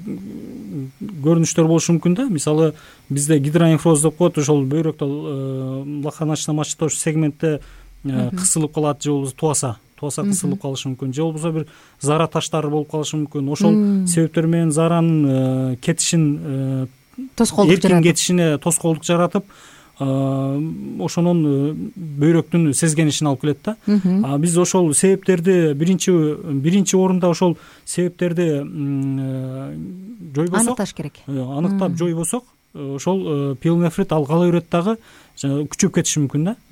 көрүнүштөр болушу мүмкүн да. Мисалы, бизде гидронефроз деп коет, ошол бөйрөктө лаканочно-мочеточный сегментте кысылып калат, же болбосо туаса, туаса кысылып калышы мүмкүн, же болбосо бир зара таштары болуп калышы мүмкүн. Ошол себептер менен заранын кетишин тоскоолдук жаратып, эркин кетишине тоскоолдук жаратып, ошонун бөйрөктүн сезгенишин алып келет да. А биз ошол себептерди биринчи биринчи орунда ошол себептерди жойбосок, аныкташ керек. Аныктап жойбосок, ошол пиелонефрит ал кала берет дагы күчөп кетиши мүмкүн да.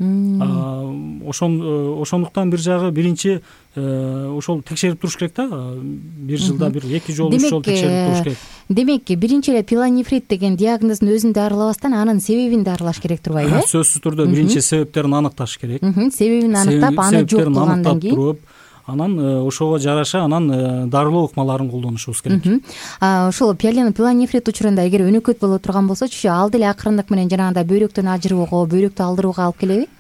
Ошон ошондуктан бир жагы биринчи ошол текшерип туруш керек да. Бир жылда бир эки жолу үч жолу текшерип туруш керек. Демек, биринчи эле пиелонефрит деген диагноздун өзүн дарылабастан анын себебин дарылаш керек турбайбы, э? Сөзсүз түрдө биринчи себептерин аныкташ керек. Себебин аныктап, аны жок кылгандан кийин анан ошого жараша анан дарылоо ыкмаларын колдонушубуз керек. Ошол пиелонефрит учурунда эгер өнөкөт боло турган болсочу, ал деле акырындык менен жанагындай бөйрөктөн ажырыбоого, бөйрөктү алдырууга алып келеби?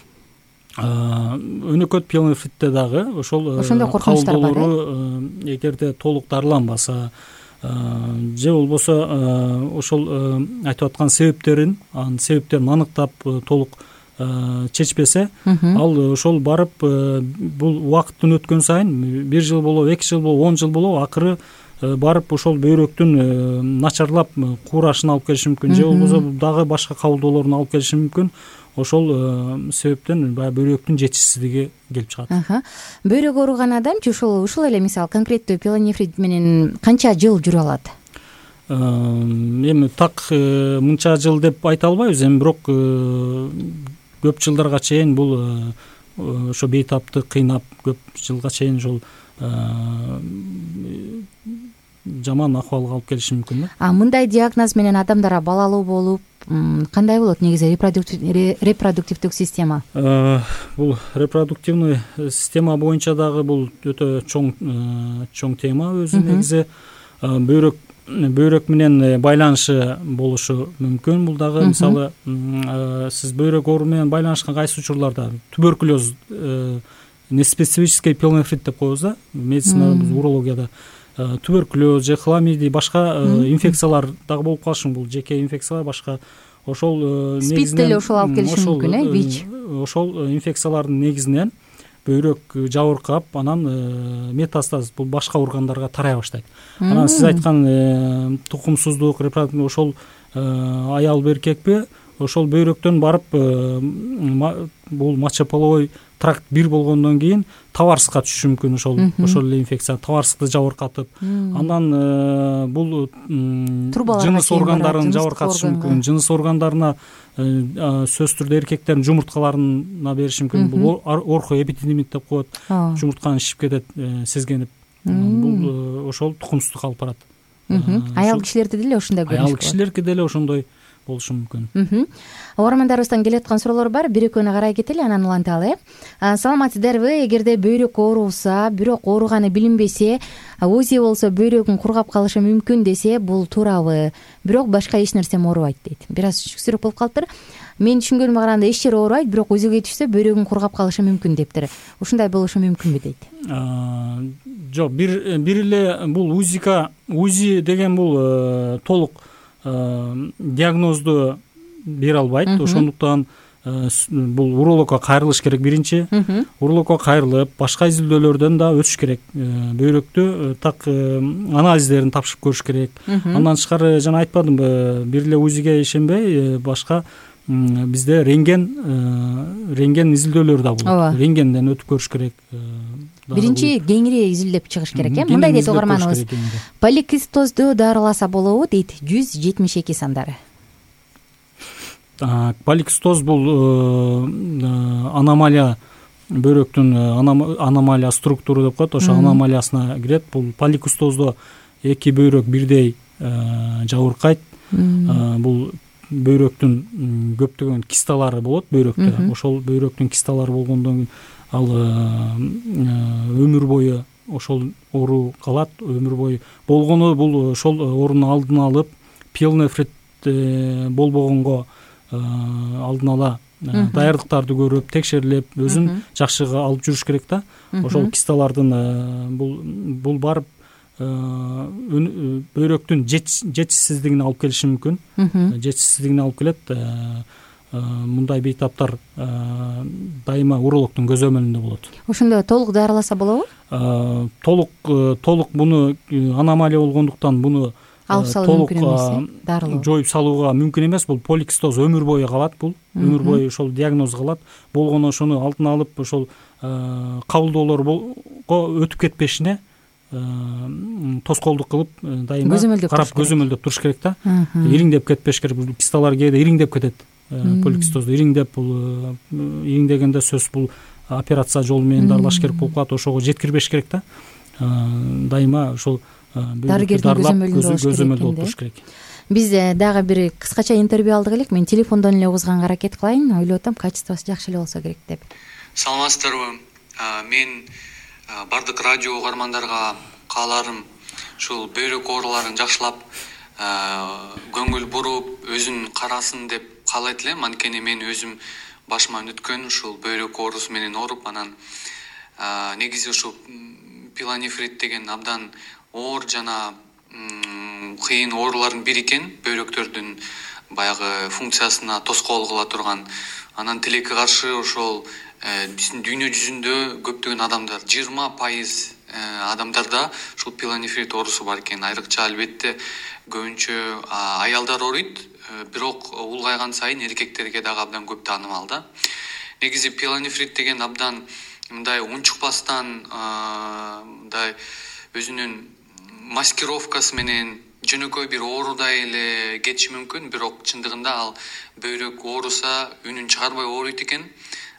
Өнөкөт пиелонефритте дагы ошол кабылдоолору эгерде толук дарыланбаса, же болбосо ошол айтып аткан себептерин, анын себептерин аныктап толук чечпесе, ал ошол барып бул убакыттын өткөн сайын бир жыл болобу, эки жыл болобу, он жыл болобу, акыры барып ошол бөйрөктүн начарлап куурашын алып келиши мүмкүн, же болбосо дагы башка кабылдоолорун алып келиши мүмкүн. Ошол себептен баягы бөйрөктүн жетишсиздиги келип чыгат. Бөйрөк ооруган адамчы ушул ушул эле мисалы конкреттүү пиелонефрит менен канча жыл жүрө алат? Эми так мынча жыл деп айта албайбыз, эми бирок көп жылдарга чейин бул ошо бейтапты кыйнап көп жылга чейин ошол жаман акыбалга алып келиши мүмкүн да. А мындай диагноз менен адамдар балалуу болуп кандай болот негизи репродуктивдик система? Бул репродуктивный система боюнча дагы бул өтө чоң чоң тема өзү. Негизи бөйрөк бөйрөк менен байланышы болушу мүмкүн. Бул дагы мисалы сиз бөйрөк оору менен байланышкан кайсы учурларда туберкулез, неспецифический пилонефрит деп коебуз да медицинада, урологияда. Туберкулез же хламидий, башка инфекциялар дагы болуп калышы, бул жеке инфекциялар башка. Ошол спид деле ошол алып келиши мүмкүн, э, ВИЧ. Ошол инфекциялардын негизинен бөйрөк жабыркап, анан метастаз бул башка органдарга тарай баштайт. Анан сиз айткан тукумсуздук, репродуктив ошол аялбы эркекпи, ошол бөйрөктөн барып бул мочеполовой тракт бир болгондон кийин табарсыкка түшүшү мүмкүн. Ошол ошол эле инфекция табарсыкты жабыркатып, андан бул жыныс органдарын жабыркатышы мүмкүн. Жыныс органдарына сөзсүз түрдө эркектердин жумурткаларына бериши мүмкүн. Бул орхоэпидемит деп коет. Жумуртканы ишип кетет, сезгенип. Бул ошол тукумсуздукка алып барат. Аял кишилерде деле ошондой көрүнүш. Аял кишилерге деле ошондой болушу мүмкүн. Угармандарыбыздан келе аткан суроолор бар. Бир экөөнү карай кетели, анан уланталы. Саламатсыздарбы? Эгерде бөйрөк ооруса, бирок ооруганы билинбесе, УЗИ болсо бөйрөгүң кургап калышы мүмкүн десе, бул туурабы? Бирок башка эч нерсем оорубайт дейт. Бир аз түшүксүрөк болуп калыптыр. Мен түшүнгөнүмө караганда эч жери оорубайт, бирок УЗИге түшсө бөйрөгүң кургап калышы мүмкүн дептир. Ушундай болушу мүмкүнбү дейт? Жок, бир бир эле бул УЗИга, УЗИ деген бул толук диагнозду бере албайт. Ошондуктан бул урологко кайрылыш керек биринчи. Урологко кайрылып, башка изилдөөлөрдөн да өтүш керек. Бөйрөктү так анализдерин тапшырып көрүш керек. Андан тышкары жана айтпадымбы, бир эле УЗИге ишенбей, башка бизде рентген рентген изилдөөлөр да болот. Рентгенден өтүп көрүш керек. Биринчи кеңири изилдеп чыгыш керек, э? Мындай дейт угарманыбыз. Поликистозду дарыласа болобу дейт, жүз жетимиш эки сандары. Поликистоз бул аномалия, бөйрөктүн аномалия структура деп коет. Ошо аномалиясына кирет. Бул поликистоздо эки бөйрөк бирдей жабыркайт. Бул бөйрөктүн көптөгөн кисталары болот бөйрөктө. Ошол бөйрөктүн кисталары болгондон кийин ал өмүр бою ошол оору калат. Өмүр бою болгону бул ошол оорунун алдын алып, пилонефрит болбогонго алдын ала даярдыктарды көрүп, текшерилип, өзүн жакшы алып жүрүш керек да. Ошол кисталардын бул бул барып бөйрөктүн жетишсиздигине алып келиши мүмкүн. Жетишсиздигине алып келет. Мындай бейтаптар дайыма урологдун көзөмөлүндө болот. Ошондо толук дарыласа болобу? Толук толук буну аномалия болгондуктан буну алып салуу мүмкүн эмес, дарылоо. Жоюп салууга мүмкүн эмес. Бул поликистоз өмүр бою калат. Бул өмүр бою ошол диагноз калат. Болгону ошону алдын алып, ошол кабылдоолорго өтүп кетпешине тоскоолдук кылып дайыма карап көзөмөлдөп туруш керек да. Ириңдеп кетпеш керек. Бул кисталар кээде ириңдеп кетет. Поликистозду ириңдеп, бул ириңдегенде сөз бул операция жолу менен дарылаш керек болуп калат. Ошого жеткирбеш керек да. Дайыма ошол дарыгердин көзөмөлдө болуп туруш керек. Биз дагы бир кыскача интервью алдык элек. Мен телефондон эле угузганга аракет кылайын. Ойлоп атам, качествосу жакшы эле болсо керек деп. Саламатсыздарбы? Мен бардык радио угармандарга кааларым ушул бөйрөк ооруларын жакшылап, көңүл буруп, өзүн карасын деп каалайт элем. Анткени мен өзүм башыман өткөн ушул бөйрөк оорусу менен ооруп, анан негизи ушу пилонефрит деген абдан оор жана кыйын оорулардын бири экен. Бөйрөктөрдүн баягы функциясына тоскоол кыла турган. Анан тилекке каршы ошол биздин дүйнө жүзүндө көптөгөн адамдар, жыйырма пайыз адамдарда ушул пилонефрит оорусу бар экен. Айрыкча албетте көбүнчө аялдар ооруйт, бирок улгайган сайын эркектерге дагы абдан көп таанымал да. Негизи пилонефрит деген абдан мындай унчукпастан, мындай өзүнүн маскировкасы менен жөнөкөй бир оорудай эле кетиши мүмкүн, бирок чындыгында ал бөйрөк ооруса үнүн чыгарбай ооруйт экен.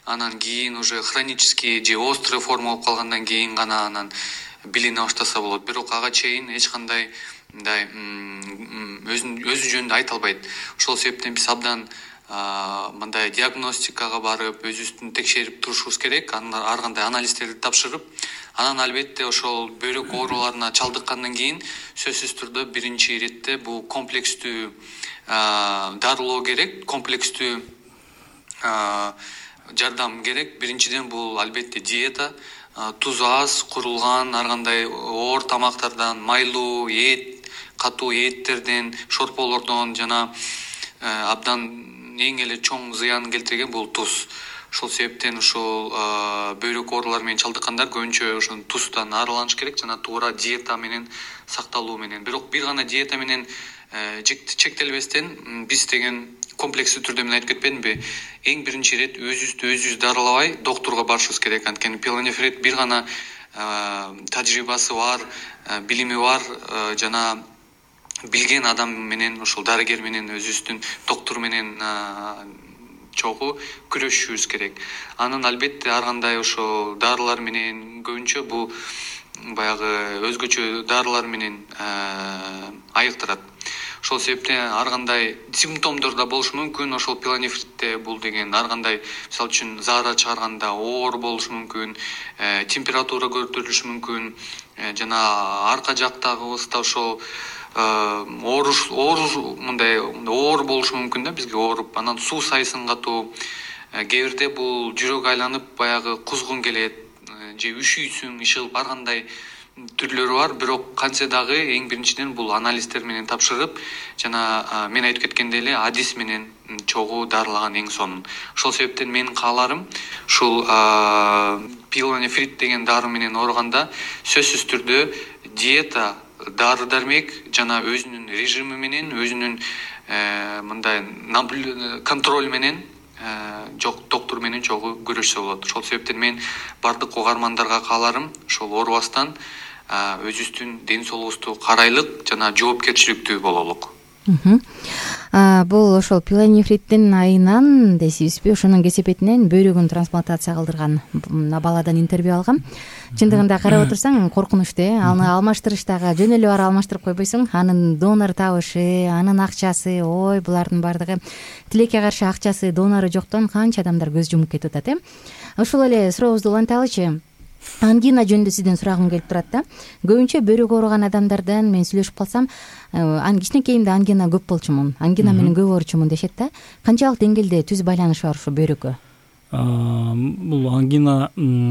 анан кийин уже хронический же острый форма болуп калгандан кийин гана анан билине баштаса болот. Бирок ага чейин эч кандай мындай өзү өзү жөнүндө айта албайт. Ошол себептен биз абдан мындай диагностикага барып, өзүбүздүн текшерип турушубуз керек, ар кандай анализдерди тапшырып, анан албетте ошол бөйрөк ооруларына чалдыккандан кийин сөзсүз түрдө биринчи иретте бул комплекстүү дарылоо керек, комплекстүү жардам керек. Биринчиден бул албетте диета, тузу аз, курулган ар кандай оор тамактардан, майлуу эт, катуу эттерден, шорполордон жана абдан эң эле чоң зыянын келтирген бул туз. Ошол себептен ушул бөйрөк оорулары менен чалдыккандар көбүнчө ошол туздан арыланыш керек жана туура диета менен сакталуу менен. Бирок бир гана диета менен чектелбестен биз деген комплекстүү түрдө мен айтып кетпедимби, эң биринчи ирет өзүбүздү өзүбүз дарылабай доктурга барышыбыз керек. Анткени пилонефрит бир гана тажрыйбасы бар, билими бар жана билген адам менен, ошол дарыгер менен, өзүбүздүн доктур менен чогуу күрөшүшүбүз керек. Анын албетте ар кандай ошо дарылар менен көбүнчө бул баягы өзгөчө дарылар менен айыктырат. Ошол себептен ар кандай симптомдор да болушу мүмкүн. Ошол пилонефритте бул деген ар кандай, мисалы үчүн заара чыгарганда оор болушу мүмкүн, температура көтөрүлүшү мүмкүн, жана арка жактагыбызда ошол ооруш ооруш мындай оор болушу мүмкүн да, бизге ооруп, анан суу сайысын катуу, кээ бирде бул жүрөк айланып баягы кузгун келет, же үшүйсүң, ишылып, ар кандай түрлөрү бар. Бирок кантсе дагы эң биринчиден бул анализдер менен тапшырып, жана мен айтып кеткендей эле адис менен чогуу дарылаган эң сонун. Ошол себептен менин кааларым ушул пилонефрит деген дары менен ооруганда сөзсүз түрдө диета, дары дармек жана өзүнүн режими менен, өзүнүн мындай контроль менен жок доктур менен чогуу көрүшсө болот. Ошол себептен мен бардык угармандарга кааларым ошол оорубастан өзүбүздүн ден соолугубузду карайлык жана жоопкерчиликтүү бололук. Бул ошол пилонефриттин айынан дейсизби, ошонун кесепетинен бөйрөгүн трансплантация кылдырган баладан интервью алгам. Чындыгында карап отурсаң коркунучтуу э, аны алмаштырыштагы жөн эле барып алмаштырып койбойсуң, анын донор табышы, анын акчасы, ой булардын баардыгы тилекке каршы акчасы, донору жоктон канча адамдар көз жумуп кетип атат э. Ошол эле сурообузду уланталычы. Ангина жөнүндө сизден сурагым келип турат да. Көбүнчө бөйрөк ооруган адамдардан мен сүйлөшүп калсам, кичинекейимде ангина көп болчумун, ангина менен көп ооручумун дешет да. Канчалык деңгээлде түз байланыш бар ушу бөйрөккө? Бул ангина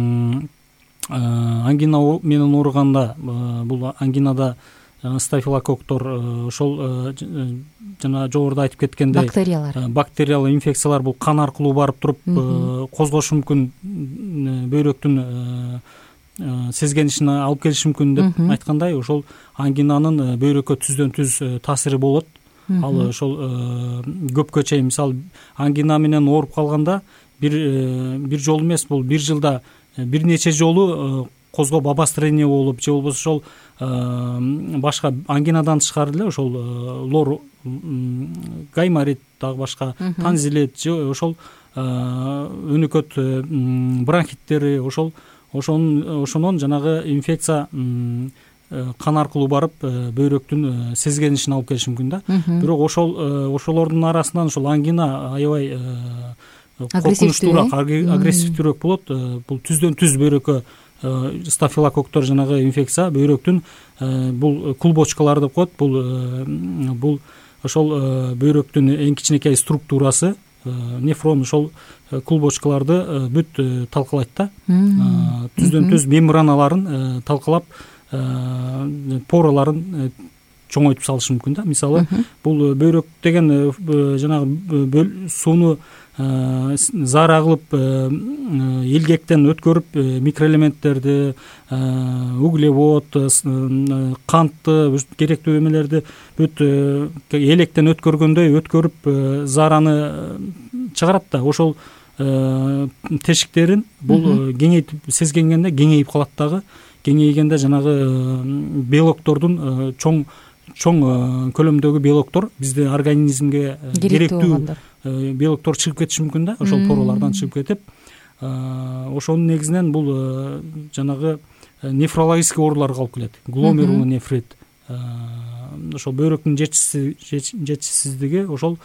ангина менен ооруганда, бул ангинада стафилококктор, ошол жана жогоруда айтып кеткендей бактериялар бактериялык инфекциялар бул кан аркылуу барып туруп козгошу мүмкүн, бөйрөктүн сезгенишине алып келиши мүмкүн деп айткандай, ошол ангинанын бөйрөккө түздөн түз таасири болот. Ал ошол көпкө чейин, мисалы ангина менен ооруп калганда бир бир жолу эмес, бул бир жылда бир нече жолу козгоп обострение болуп, же болбосо ошол башка ангинадан тышкары эле ошол лор, гайморит, дагы башка танзилит, же ошол өнөкөт бронхиттери, ошол ошонун жанагы инфекция кан аркылуу барып бөйрөктүн сезгенишин алып келиши мүмкүн да. Бирок ошол ошолордун арасынан ошол ангина аябай коркунучтуураак, агрессивдүүрөөк болот. Бул түздөн түз бөйрөккө стафилококктор жанагы инфекция бөйрөктүн бул клубочкалар деп коет. Бул бул ошол бөйрөктүн эң кичинекей структурасы, нефрон, ошол клубочкаларды бүт талкалайт да. Түздөн түз мембраналарын талкалап, пораларын чоңойтуп салышы мүмкүн да. Мисалы, бул бөйрөк деген жанагы сууну заара кылып, илгектен өткөрүп, микроэлементтерди, углевод, кантты, керектүү эмелерди бүт электен өткөргөндөй өткөрүп заараны чыгарат да. Ошол тешиктерин бул кеңейтип, сезгенгенде кеңейип калат дагы. Кеңейгенде жанагы белоктордун чоң чоң көлөмдөгү белоктор, бизде организмге керектүү белоктор чыгып кетиши мүмкүн да, ошол поролордон чыгып кетип, ошонун негизинен бул жанагы нефрологический оорулар калып келет. Гломерулный нефрит, ошол бөйрөктүн жетишсиздиги ошол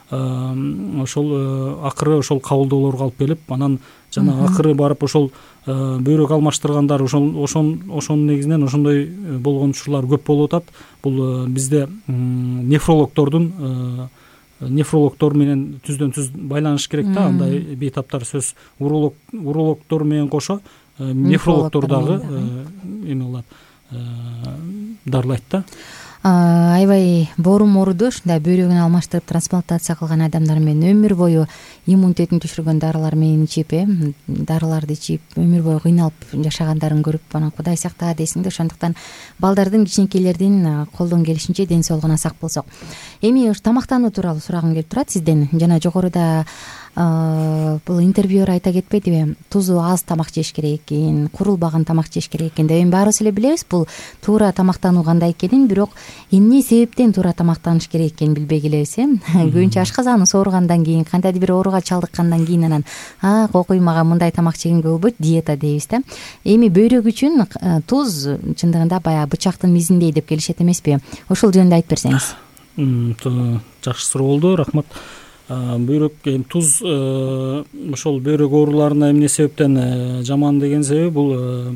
ошол акыры ошол кабылдоолорго алып келип, анан жана акыры барып ошол бөйрөк алмаштыргандар ошол ошонун негизинен ошондой болгон учурлар көп болуп атат. Бул бизде нефрологдордун нефрологдор менен түздөн түз байланыш керек да, андай бейтаптар сөз. Уролог урологдор менен кошо нефрологдор дагы эме кылат, дарылайт да. Аябай боорум ооруду, ушундай бөйрөгүн алмаштырып трансплантация кылган адамдар менен өмүр бою иммунитетин түшүргөн дарылар менен ичип, э дарыларды ичип өмүр бою кыйналып жашагандарын көрүп, анан Кудай сакта дейсиң да. Ошондуктан балдардын, кичинекейлердин колдон келишинче ден соолугуна сак болсок. Эми ушу тамактануу тууралуу сурагым келип турат сизден. Жана жогоруда бул интервьюер айта кетпедиби, тузу аз тамак жеш керек экен, курулбаган тамак жеш керек экен деп. Эми баарыбыз эле билебиз бул туура тамактануу кандай экенин, бирок эмне себептен туура тамактаныш керек экенин билбей келебиз, э көбүнчө ашказаны сооругандан кийин, кантайдыр бир ооруга чалдыккандан кийин анан а кокуй мага мындай тамак жегенге болбойт, диета дейбиз да. Эми бөйрөк үчүн туз чындыгында баягы бычактын мизиндей деп келишет эмеспи? Ошол жөнүндө айтып берсеңиз. Жакшы суроо болду, рахмат. Бөйрөк туз ошол бөйрөк ооруларына эмне себептен жаман деген себеби бул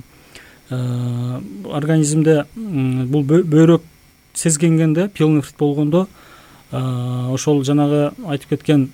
организмде бул бөйрөк сезгенгенде, пиелонефрит болгондо ошол жанагы айтып кеткен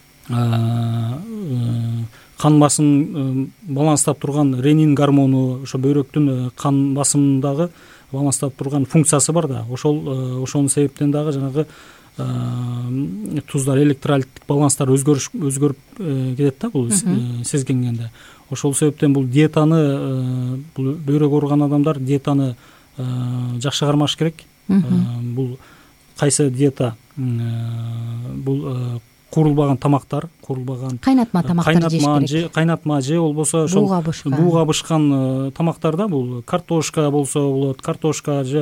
кан басымын баланстап турган ренин гормону, ошо бөйрөктүн кан басымындагы баланстап турган функциясы бар да. Ошол ошонун себептен дагы жанагы туздар, электролиттик баланстар өзгөрүш өзгөрүп кетет да, бул сезгенгенде. Ошол себептен бул диетаны, бул бөйрөк ооруган адамдар диетаны жакшы кармаш керек. Бул кайсы диета? Бул куурулбаган тамактар, куурулбаган кайнатма тамактар жеш керек. Кайнатма же болбосо ошол бууга бышкан бууга бышкан тамактарда бул картошка болсо болот, картошка же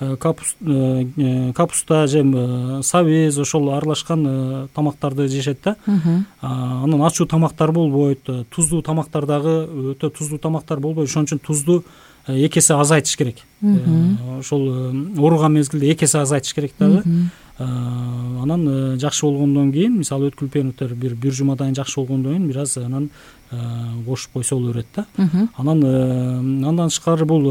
капуста же сабез, ошол аралашкан тамактарды жешет да. Анан ачуу тамактар болбойт, туздуу тамактар дагы өтө туздуу тамактар болбойт. Ошон үчүн тузду эки эсе азайтыш керек. Ошол ооруган мезгилде эки эсе азайтыш керек дагы. Анан жакшы болгондон кийин, мисалы өткүл периодтор бир бир жумадан жакшы болгондон кийин бир аз анан кошуп койсо боло берет да. Анан андан тышкары бул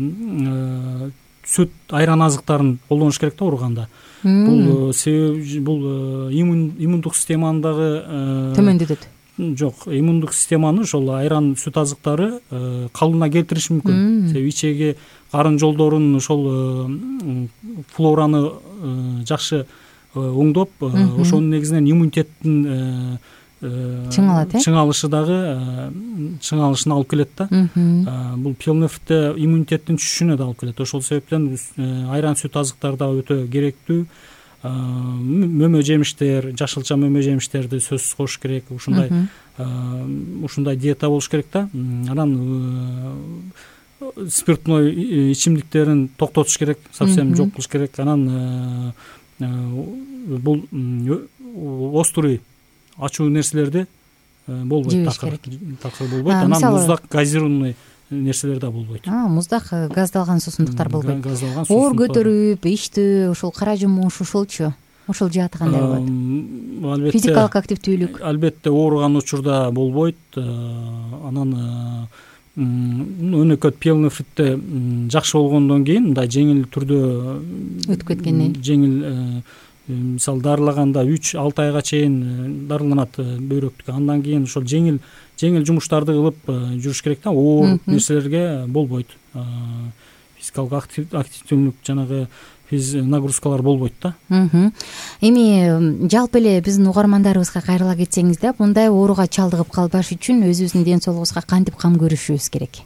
сүт, айран азыктарын колдонуш керек да ооруганда. Бул себеби бул иммундук системаны дагы төмөндөтөт. Жок, иммундук системаны ошол айран, сүт азыктары калыбына келтириши мүмкүн. Себеби ичеги карын жолдорун ошол флораны жакшы оңдоп, ошонун негизинен иммунитеттин чыңалат, э? Чыңалышы дагы чыңалышына алып келет да. Бул пиелонефритте иммунитеттин түшүшүнө да алып келет. Ошол себептен айран, сүт азыктар да өтө керектүү. Мөмө жемиштер, жашылча мөмө жемиштерди сөзсүз кош керек. Ушундай ушундай диета болуш керек да. Анан спиртной ичимдиктерин токтотуш керек, совсем жок кылыш керек. Анан бул острый, ачуу нерселерди болбойт, такыр болбойт. Анан муздак, газированный нерселер да болбойт. Муздак, газдалган суусундуктар болбойт. Оор көтөрүп, иштөө, ошол кара жумуш, ошолчу. Ошол жааты кандай болот? Албетте физикалык активдүүлүк. Албетте ооруган учурда болбойт. Анан өнөкөт пиелонефритте жакшы болгондон кийин, мындай жеңил түрдө өтүп кеткенден жеңил, мисалы дарылаганда үч алты айга чейин дарыланат бөйрөктүккө. Андан кийин ошол жеңил жеңил жумуштарды кылып жүрүш керек да. Оор нерселерге болбойт. Физикалык активдүүлүк, жанагы физ нагрузкалар болбойт да. Эми жалпы эле биздин угармандарыбызга кайрыла кетсеңиз да, мындай ооруга чалдыгып калбаш үчүн өзүбүздүн ден соолугубузга кантип кам көрүшүбүз керек?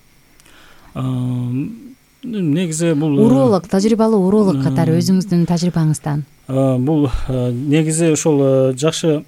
Негизи бул уролог, тажрыйбалуу уролог катары өзүңүздүн тажрыйбаңыздан. Бул негизи ошол жакшы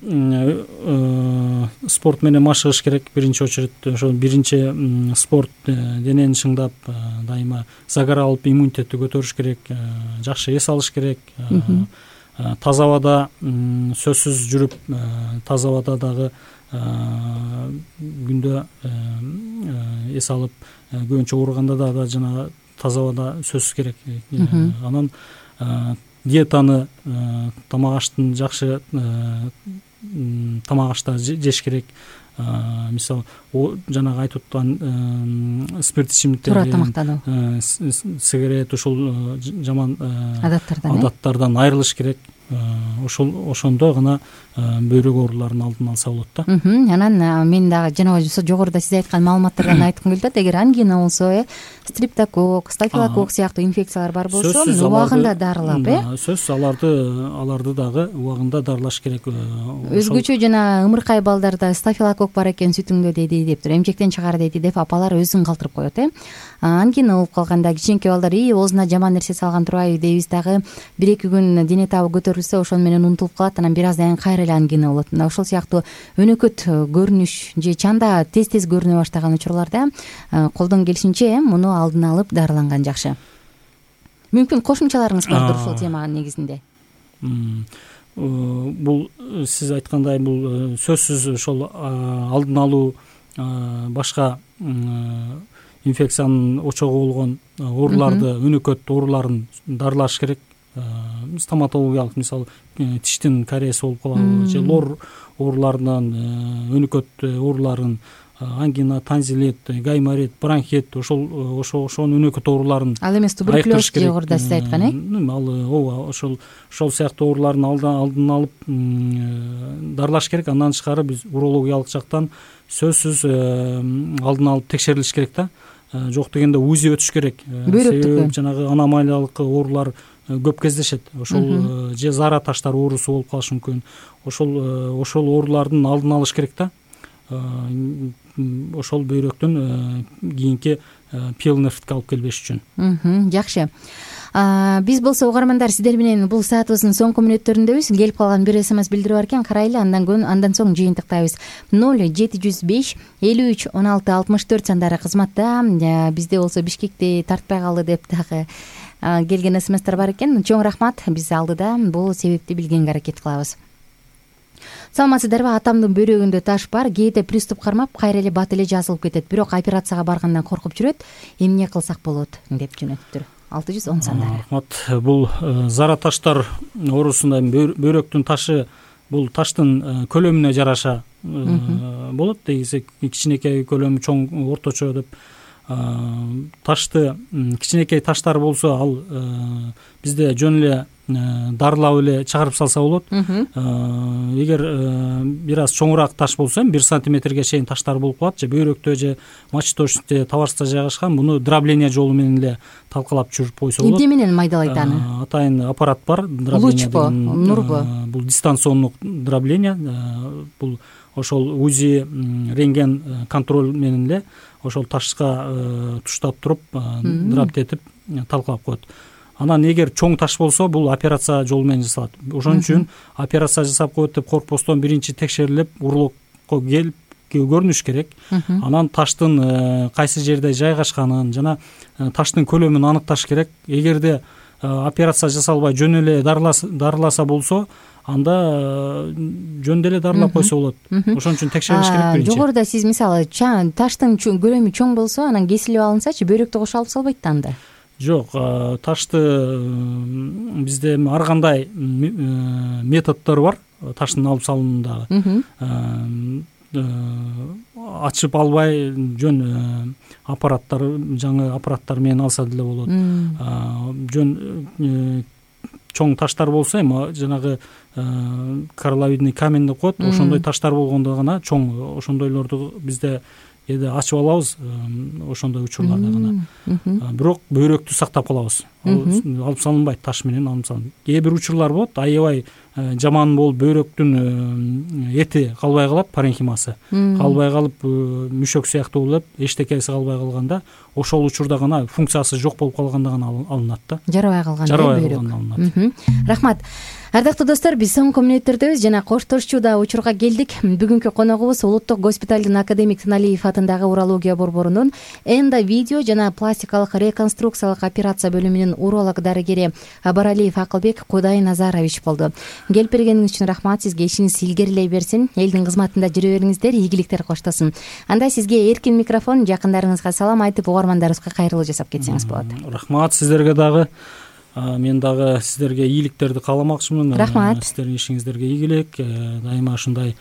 спорт менен машыгыш керек. Биринчи очередь ошол биринчи спорт, денени чыңдап, дайыма загар алып иммунитетти көтөрүш керек, жакшы эс алыш керек. Таза абада сөзсүз жүрүп, таза абада дагы күндө эс алып көбүнчө ооруганда да жана таза абада сөзсүз керек. Анан диетаны, тамак аштын жакшы тамак ашта жеш керек. Мисалы жанагы айтып аткан спирт ичимдиктер, туура тамактануу, сигарет, ушул жаман адаттардан адаттардан айрылыш керек. Ошол ошондо гана бөйрөк ооруларынын алдын алса болот да. Анан мен дагы жана жогоруда сиз айткан маалыматтардан айткым келип атат. Эгер ангина болсо, э стриптокок, стафилококк сыяктуу инфекциялар бар болсо, убагында дарылап, э сөзсүз аларды аларды дагы убагында дарылаш керек. Өзгөчө жана ымыркай балдарда стафилококк бар экен сүтүңдө деди деп тур, эмчектен чыгар деди деп апалар өзүн калтырып коет, э ангина болуп калганда кичинекей балдар ии оозуна жаман нерсе салган турбайбы дейбиз, дагы бир эки күн дене табы көтөрүлсө ошону менен унутулуп калат, анан бир аздан кийин кайра эле ангина болот. Мына ошол сыяктуу өнөкөт көрүнүш же чанда тез тез көрүнө баштаган учурларда колдон келишинче муну алдын алып дарыланган жакшы. Мүмкүн кошумчаларыңыз бардыр ушул темага негизинде? Бул сиз айткандай бул сөзсүз ошол алдын алуу, башка инфекциянын очогу болгон ооруларды, өнөкөт ооруларын дарылаш керек. Стоматологиялык, мисалы тиштин кариеси болуп калабы же лор ооруларынан, өнөкөт ооруларын, ангина, танзилит, гайморит, бронхит, ошол ошо ошонун өнөкөт ооруларын, ал эмес туберкулез жогоруда сиз айткан, э ал ооба ошол ошол сыяктуу оорулардын алдын алып дарылаш керек. Андан тышкары биз урологиялык жактан сөзсүз алдын алып текшерилиш керек да. Жок дегенде узи өтүш керек. Себеби жанагы аномалиялык оорулар көп кездешет. Ошол же зара таштар оорусу болуп калышы мүмкүн. Ошол ошол оорулардын алдын алыш керек да. Ошол бөйрөктүн кийинки пиелонефритке алып келбеш үчүн. Жакшы. Биз болсо угармандар сиздер менен бул саатыбыздын соңку мүнөттөрүндөбүз. Келип калган бир смс билдирүү бар экен, карайлы, андан көн андан соң жыйынтыктайбыз. ноль жети жүз беш элүү үч он алты алтымыш төрт сандары кызматта. Бизде болсо Бишкекти тартпай калды деп дагы келген смстер бар экен. Чоң рахмат, биз алдыда бул себепти билгенге аракет кылабыз. Саламатсыздарбы? Атамдын бөйрөгүндө таш бар, кээде приступ кармап кайра эле бат эле жазылып кетет, бирок операцияга баргандан коркуп жүрөт. Эмне кылсак болот деп жөнөттүр. алты жүз он сандары. Рахмат. Бул зара таштар оорусунда бөйрөктүн ташы, бул таштын көлөмүнө жараша болот. Дегиси кичинекей көлөмү, чоң, орточо деп. Ташты кичинекей таштар болсо, ал бизде жөн эле дарылап эле чыгарып салса болот. Эгер бир аз чоңураак таш болсо, бир сантиметрге чейин таштар болуп калат, же бөйрөктө же мочеточникте, таварста жайгашкан, муну дробление жолу менен эле талкалап жүрүп койсо болот. Эмне менен майдалайт аны? Атайын аппарат бар, дробление деген. Нурбу? Бул дистанциондук дробление. Бул ошол УЗИ, рентген контроль менен эле ошол ташка туштап туруп, дроптетип талкалап коет. Анан эгер чоң таш болсо, бул операция жолу менен жасалат. Ошон үчүн операция жасап коет деп коркпостон биринчи текшерилип, урологко келип көрүнүш керек. Анан таштын кайсы жерде жайгашканын жана таштын көлөмүн аныкташ керек. Эгерде операция жасалбай жөн эле дарыласа болсо, анда жөн эле дарылап койсо болот. Ошон үчүн текшериш керек биринчи. Жогоруда сиз мисалы таштын көлөмү чоң болсо, анан кесилип алынсачы, бөйрөктү кошо алып салбайт да анда? Жок, ташты бизде ар кандай методдор бар таштын алып салуунундагы. Ачып албай жөн аппараттар, жаңы аппараттар менен алса деле болот. Жөн чоң таштар болсо, эми жанагы коралловидный камень деп коет, ошондой таштар болгондо гана чоң, ошондойлорду бизде эде ачып алабыз, ошондой учурларда гана. Бирок бөйрөктү сактап калабыз. Алып салынбайт, таш менен алып салынбайт. Кээ бир учурлар болот, аябай жаман болуп бөйрөктүн эти калбай калат, паренхимасы калбай калып, мүшөк сыяктуу болуп, эчтекеси калбай калганда, ошол учурда гана функциясы жок болуп калганда гана алынат да. Жарабай калганда бөйрөк алынат. Рахмат. Ардактуу достор, биз соңку мүнөттөрдөбүз жана коштошчу учурга келдик. Бүгүнкү коногубуз Улуттук госпиталдын академик Тыналиев атындагы урология борборунун эндо видео жана пластикалык реконструкциялык операция бөлүмүнүн уролог дарыгери Баралиев Акылбек Кудайназарович болду. келип бергениңиз үчүн рахмат. Сизге ишиңиз илгерилей берсин, элдин кызматында жүрө бериңиздер, ийгиликтер коштосун. Анда сизге эркин микрофон, жакындарыңызга салам айтып, угармандарыбызга кайрылуу жасап кетсеңиз болот. Рахмат сиздерге дагы. Мен дагы сиздерге ийгиликтерди кааламакчымын. Рахмат. Сиздердин ишиңиздерге ийгилик, дайыма ушундай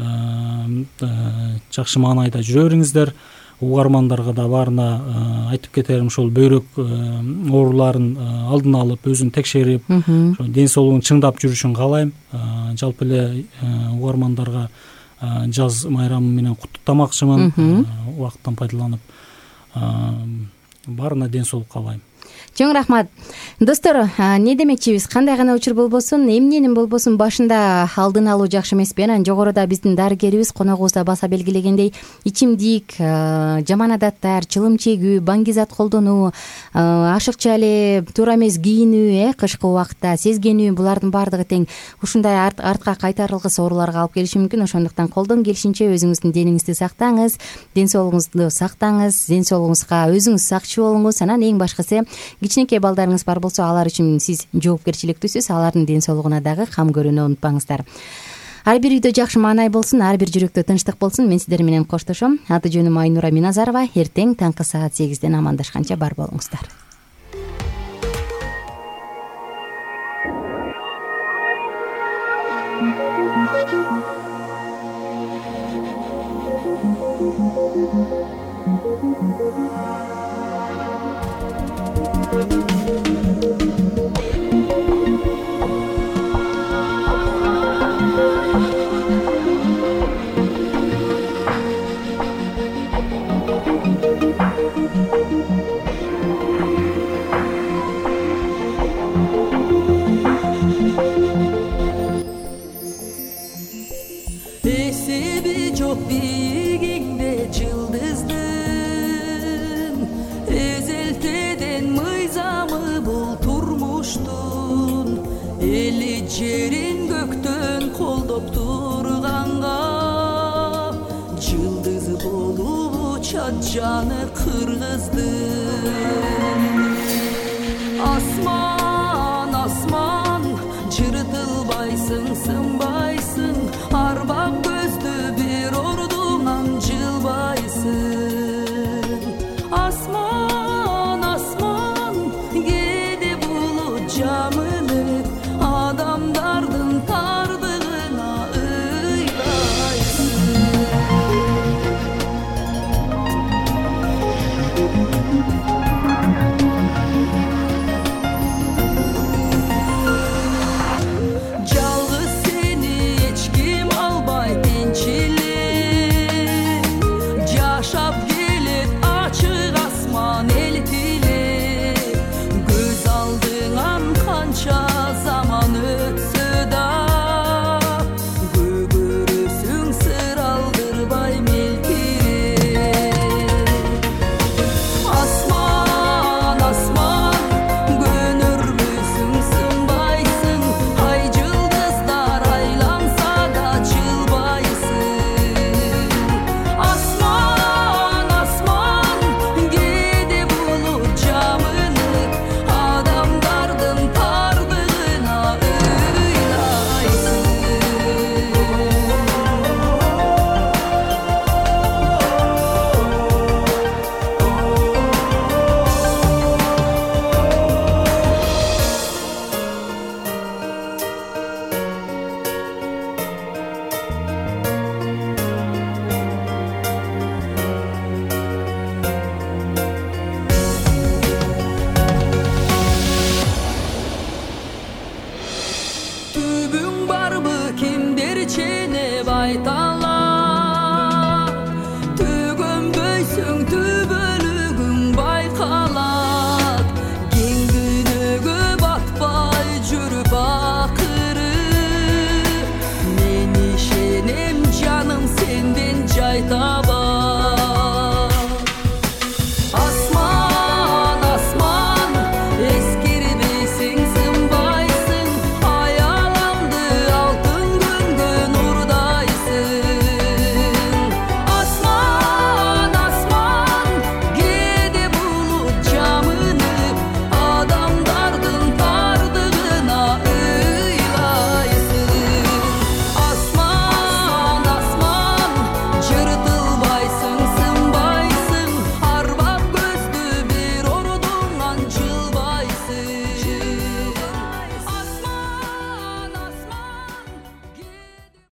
жакшы маанайда жүрө бериңиздер. Угармандарга да баарына айтып кетерим, ушул бөйрөк ооруларын алдын алып, өзүн текшерип, ден соолугун чыңдап жүрүшүн каалайм. Жалпы эле угармандарга жаз майрамы менен куттуктамакчымын. Убакыттан пайдаланып баарына ден соолук каалайм. Чоң рахмат. Достор, не демекчибиз? Кандай гана учур болбосун, эмненин болбосун башында алдын алуу жакшы эмеспи? Анан жогоруда биздин дарыгерибиз, коногубуз да баса белгилегендей, ичимдик, жаман адаттар, чылым чегүү, баңгизат колдонуу, ашыкча эле туура эмес кийинүү, э, кышкы убакытта сезгенүү, булардын баардыгы тең ушундай артка кайтарылгыс ооруларга алып келиши мүмкүн. Ошондуктан колдон келишинче өзүңүздүн денеңизди сактаңыз, ден соолугуңузду сактаңыз, ден соолугуңузга өзүңүз сакчы болуңуз. Анан эң башкысы, кичинекей балдарыңыз бар болсо, алар үчүн сиз жоопкерчиликтүүсүз, алардын ден соолугуна дагы кам көрүүнү унутпаңыздар. Ар бир үйдө жакшы маанай болсун, ар бир жүрөктө тынчтык болсун. Мен сиздер менен коштошом. Аты жөнүм Айнура Миназарова. Эртең таңкы саат сегизден амандашканча бар болуңуздар. Эсеби жок биигиңде жылдыздын, эзелтеден мыйзамы бул турмуштун, эли жерин көктөн колдоп турганга, жылдыз болуп учат жаны кыргыздын. Асман, асман, жыртылбайсың, сынбайсың, арбак көздү бир ордуңан жылбайсың. Асман, асман, кээде булут жамылып, адамдардын тардыгына ыйлайсың. Жалгыз сени эч ким албай тинчилеп, жашап келет ачык асман элтилеп. Көз алдыңан канча заман өтсө да, көгөрөсүң сыр алдырбай мелкиреп. Асман, асман, көнөрбүсүң, сынбайсың, ай жылдыздар айланса да жылбайсың. Асман, асман, кээде булут жамылып, адамдардын тардыгына ыйлайсың. Түбүң барбы, кимдер ченеп айтам.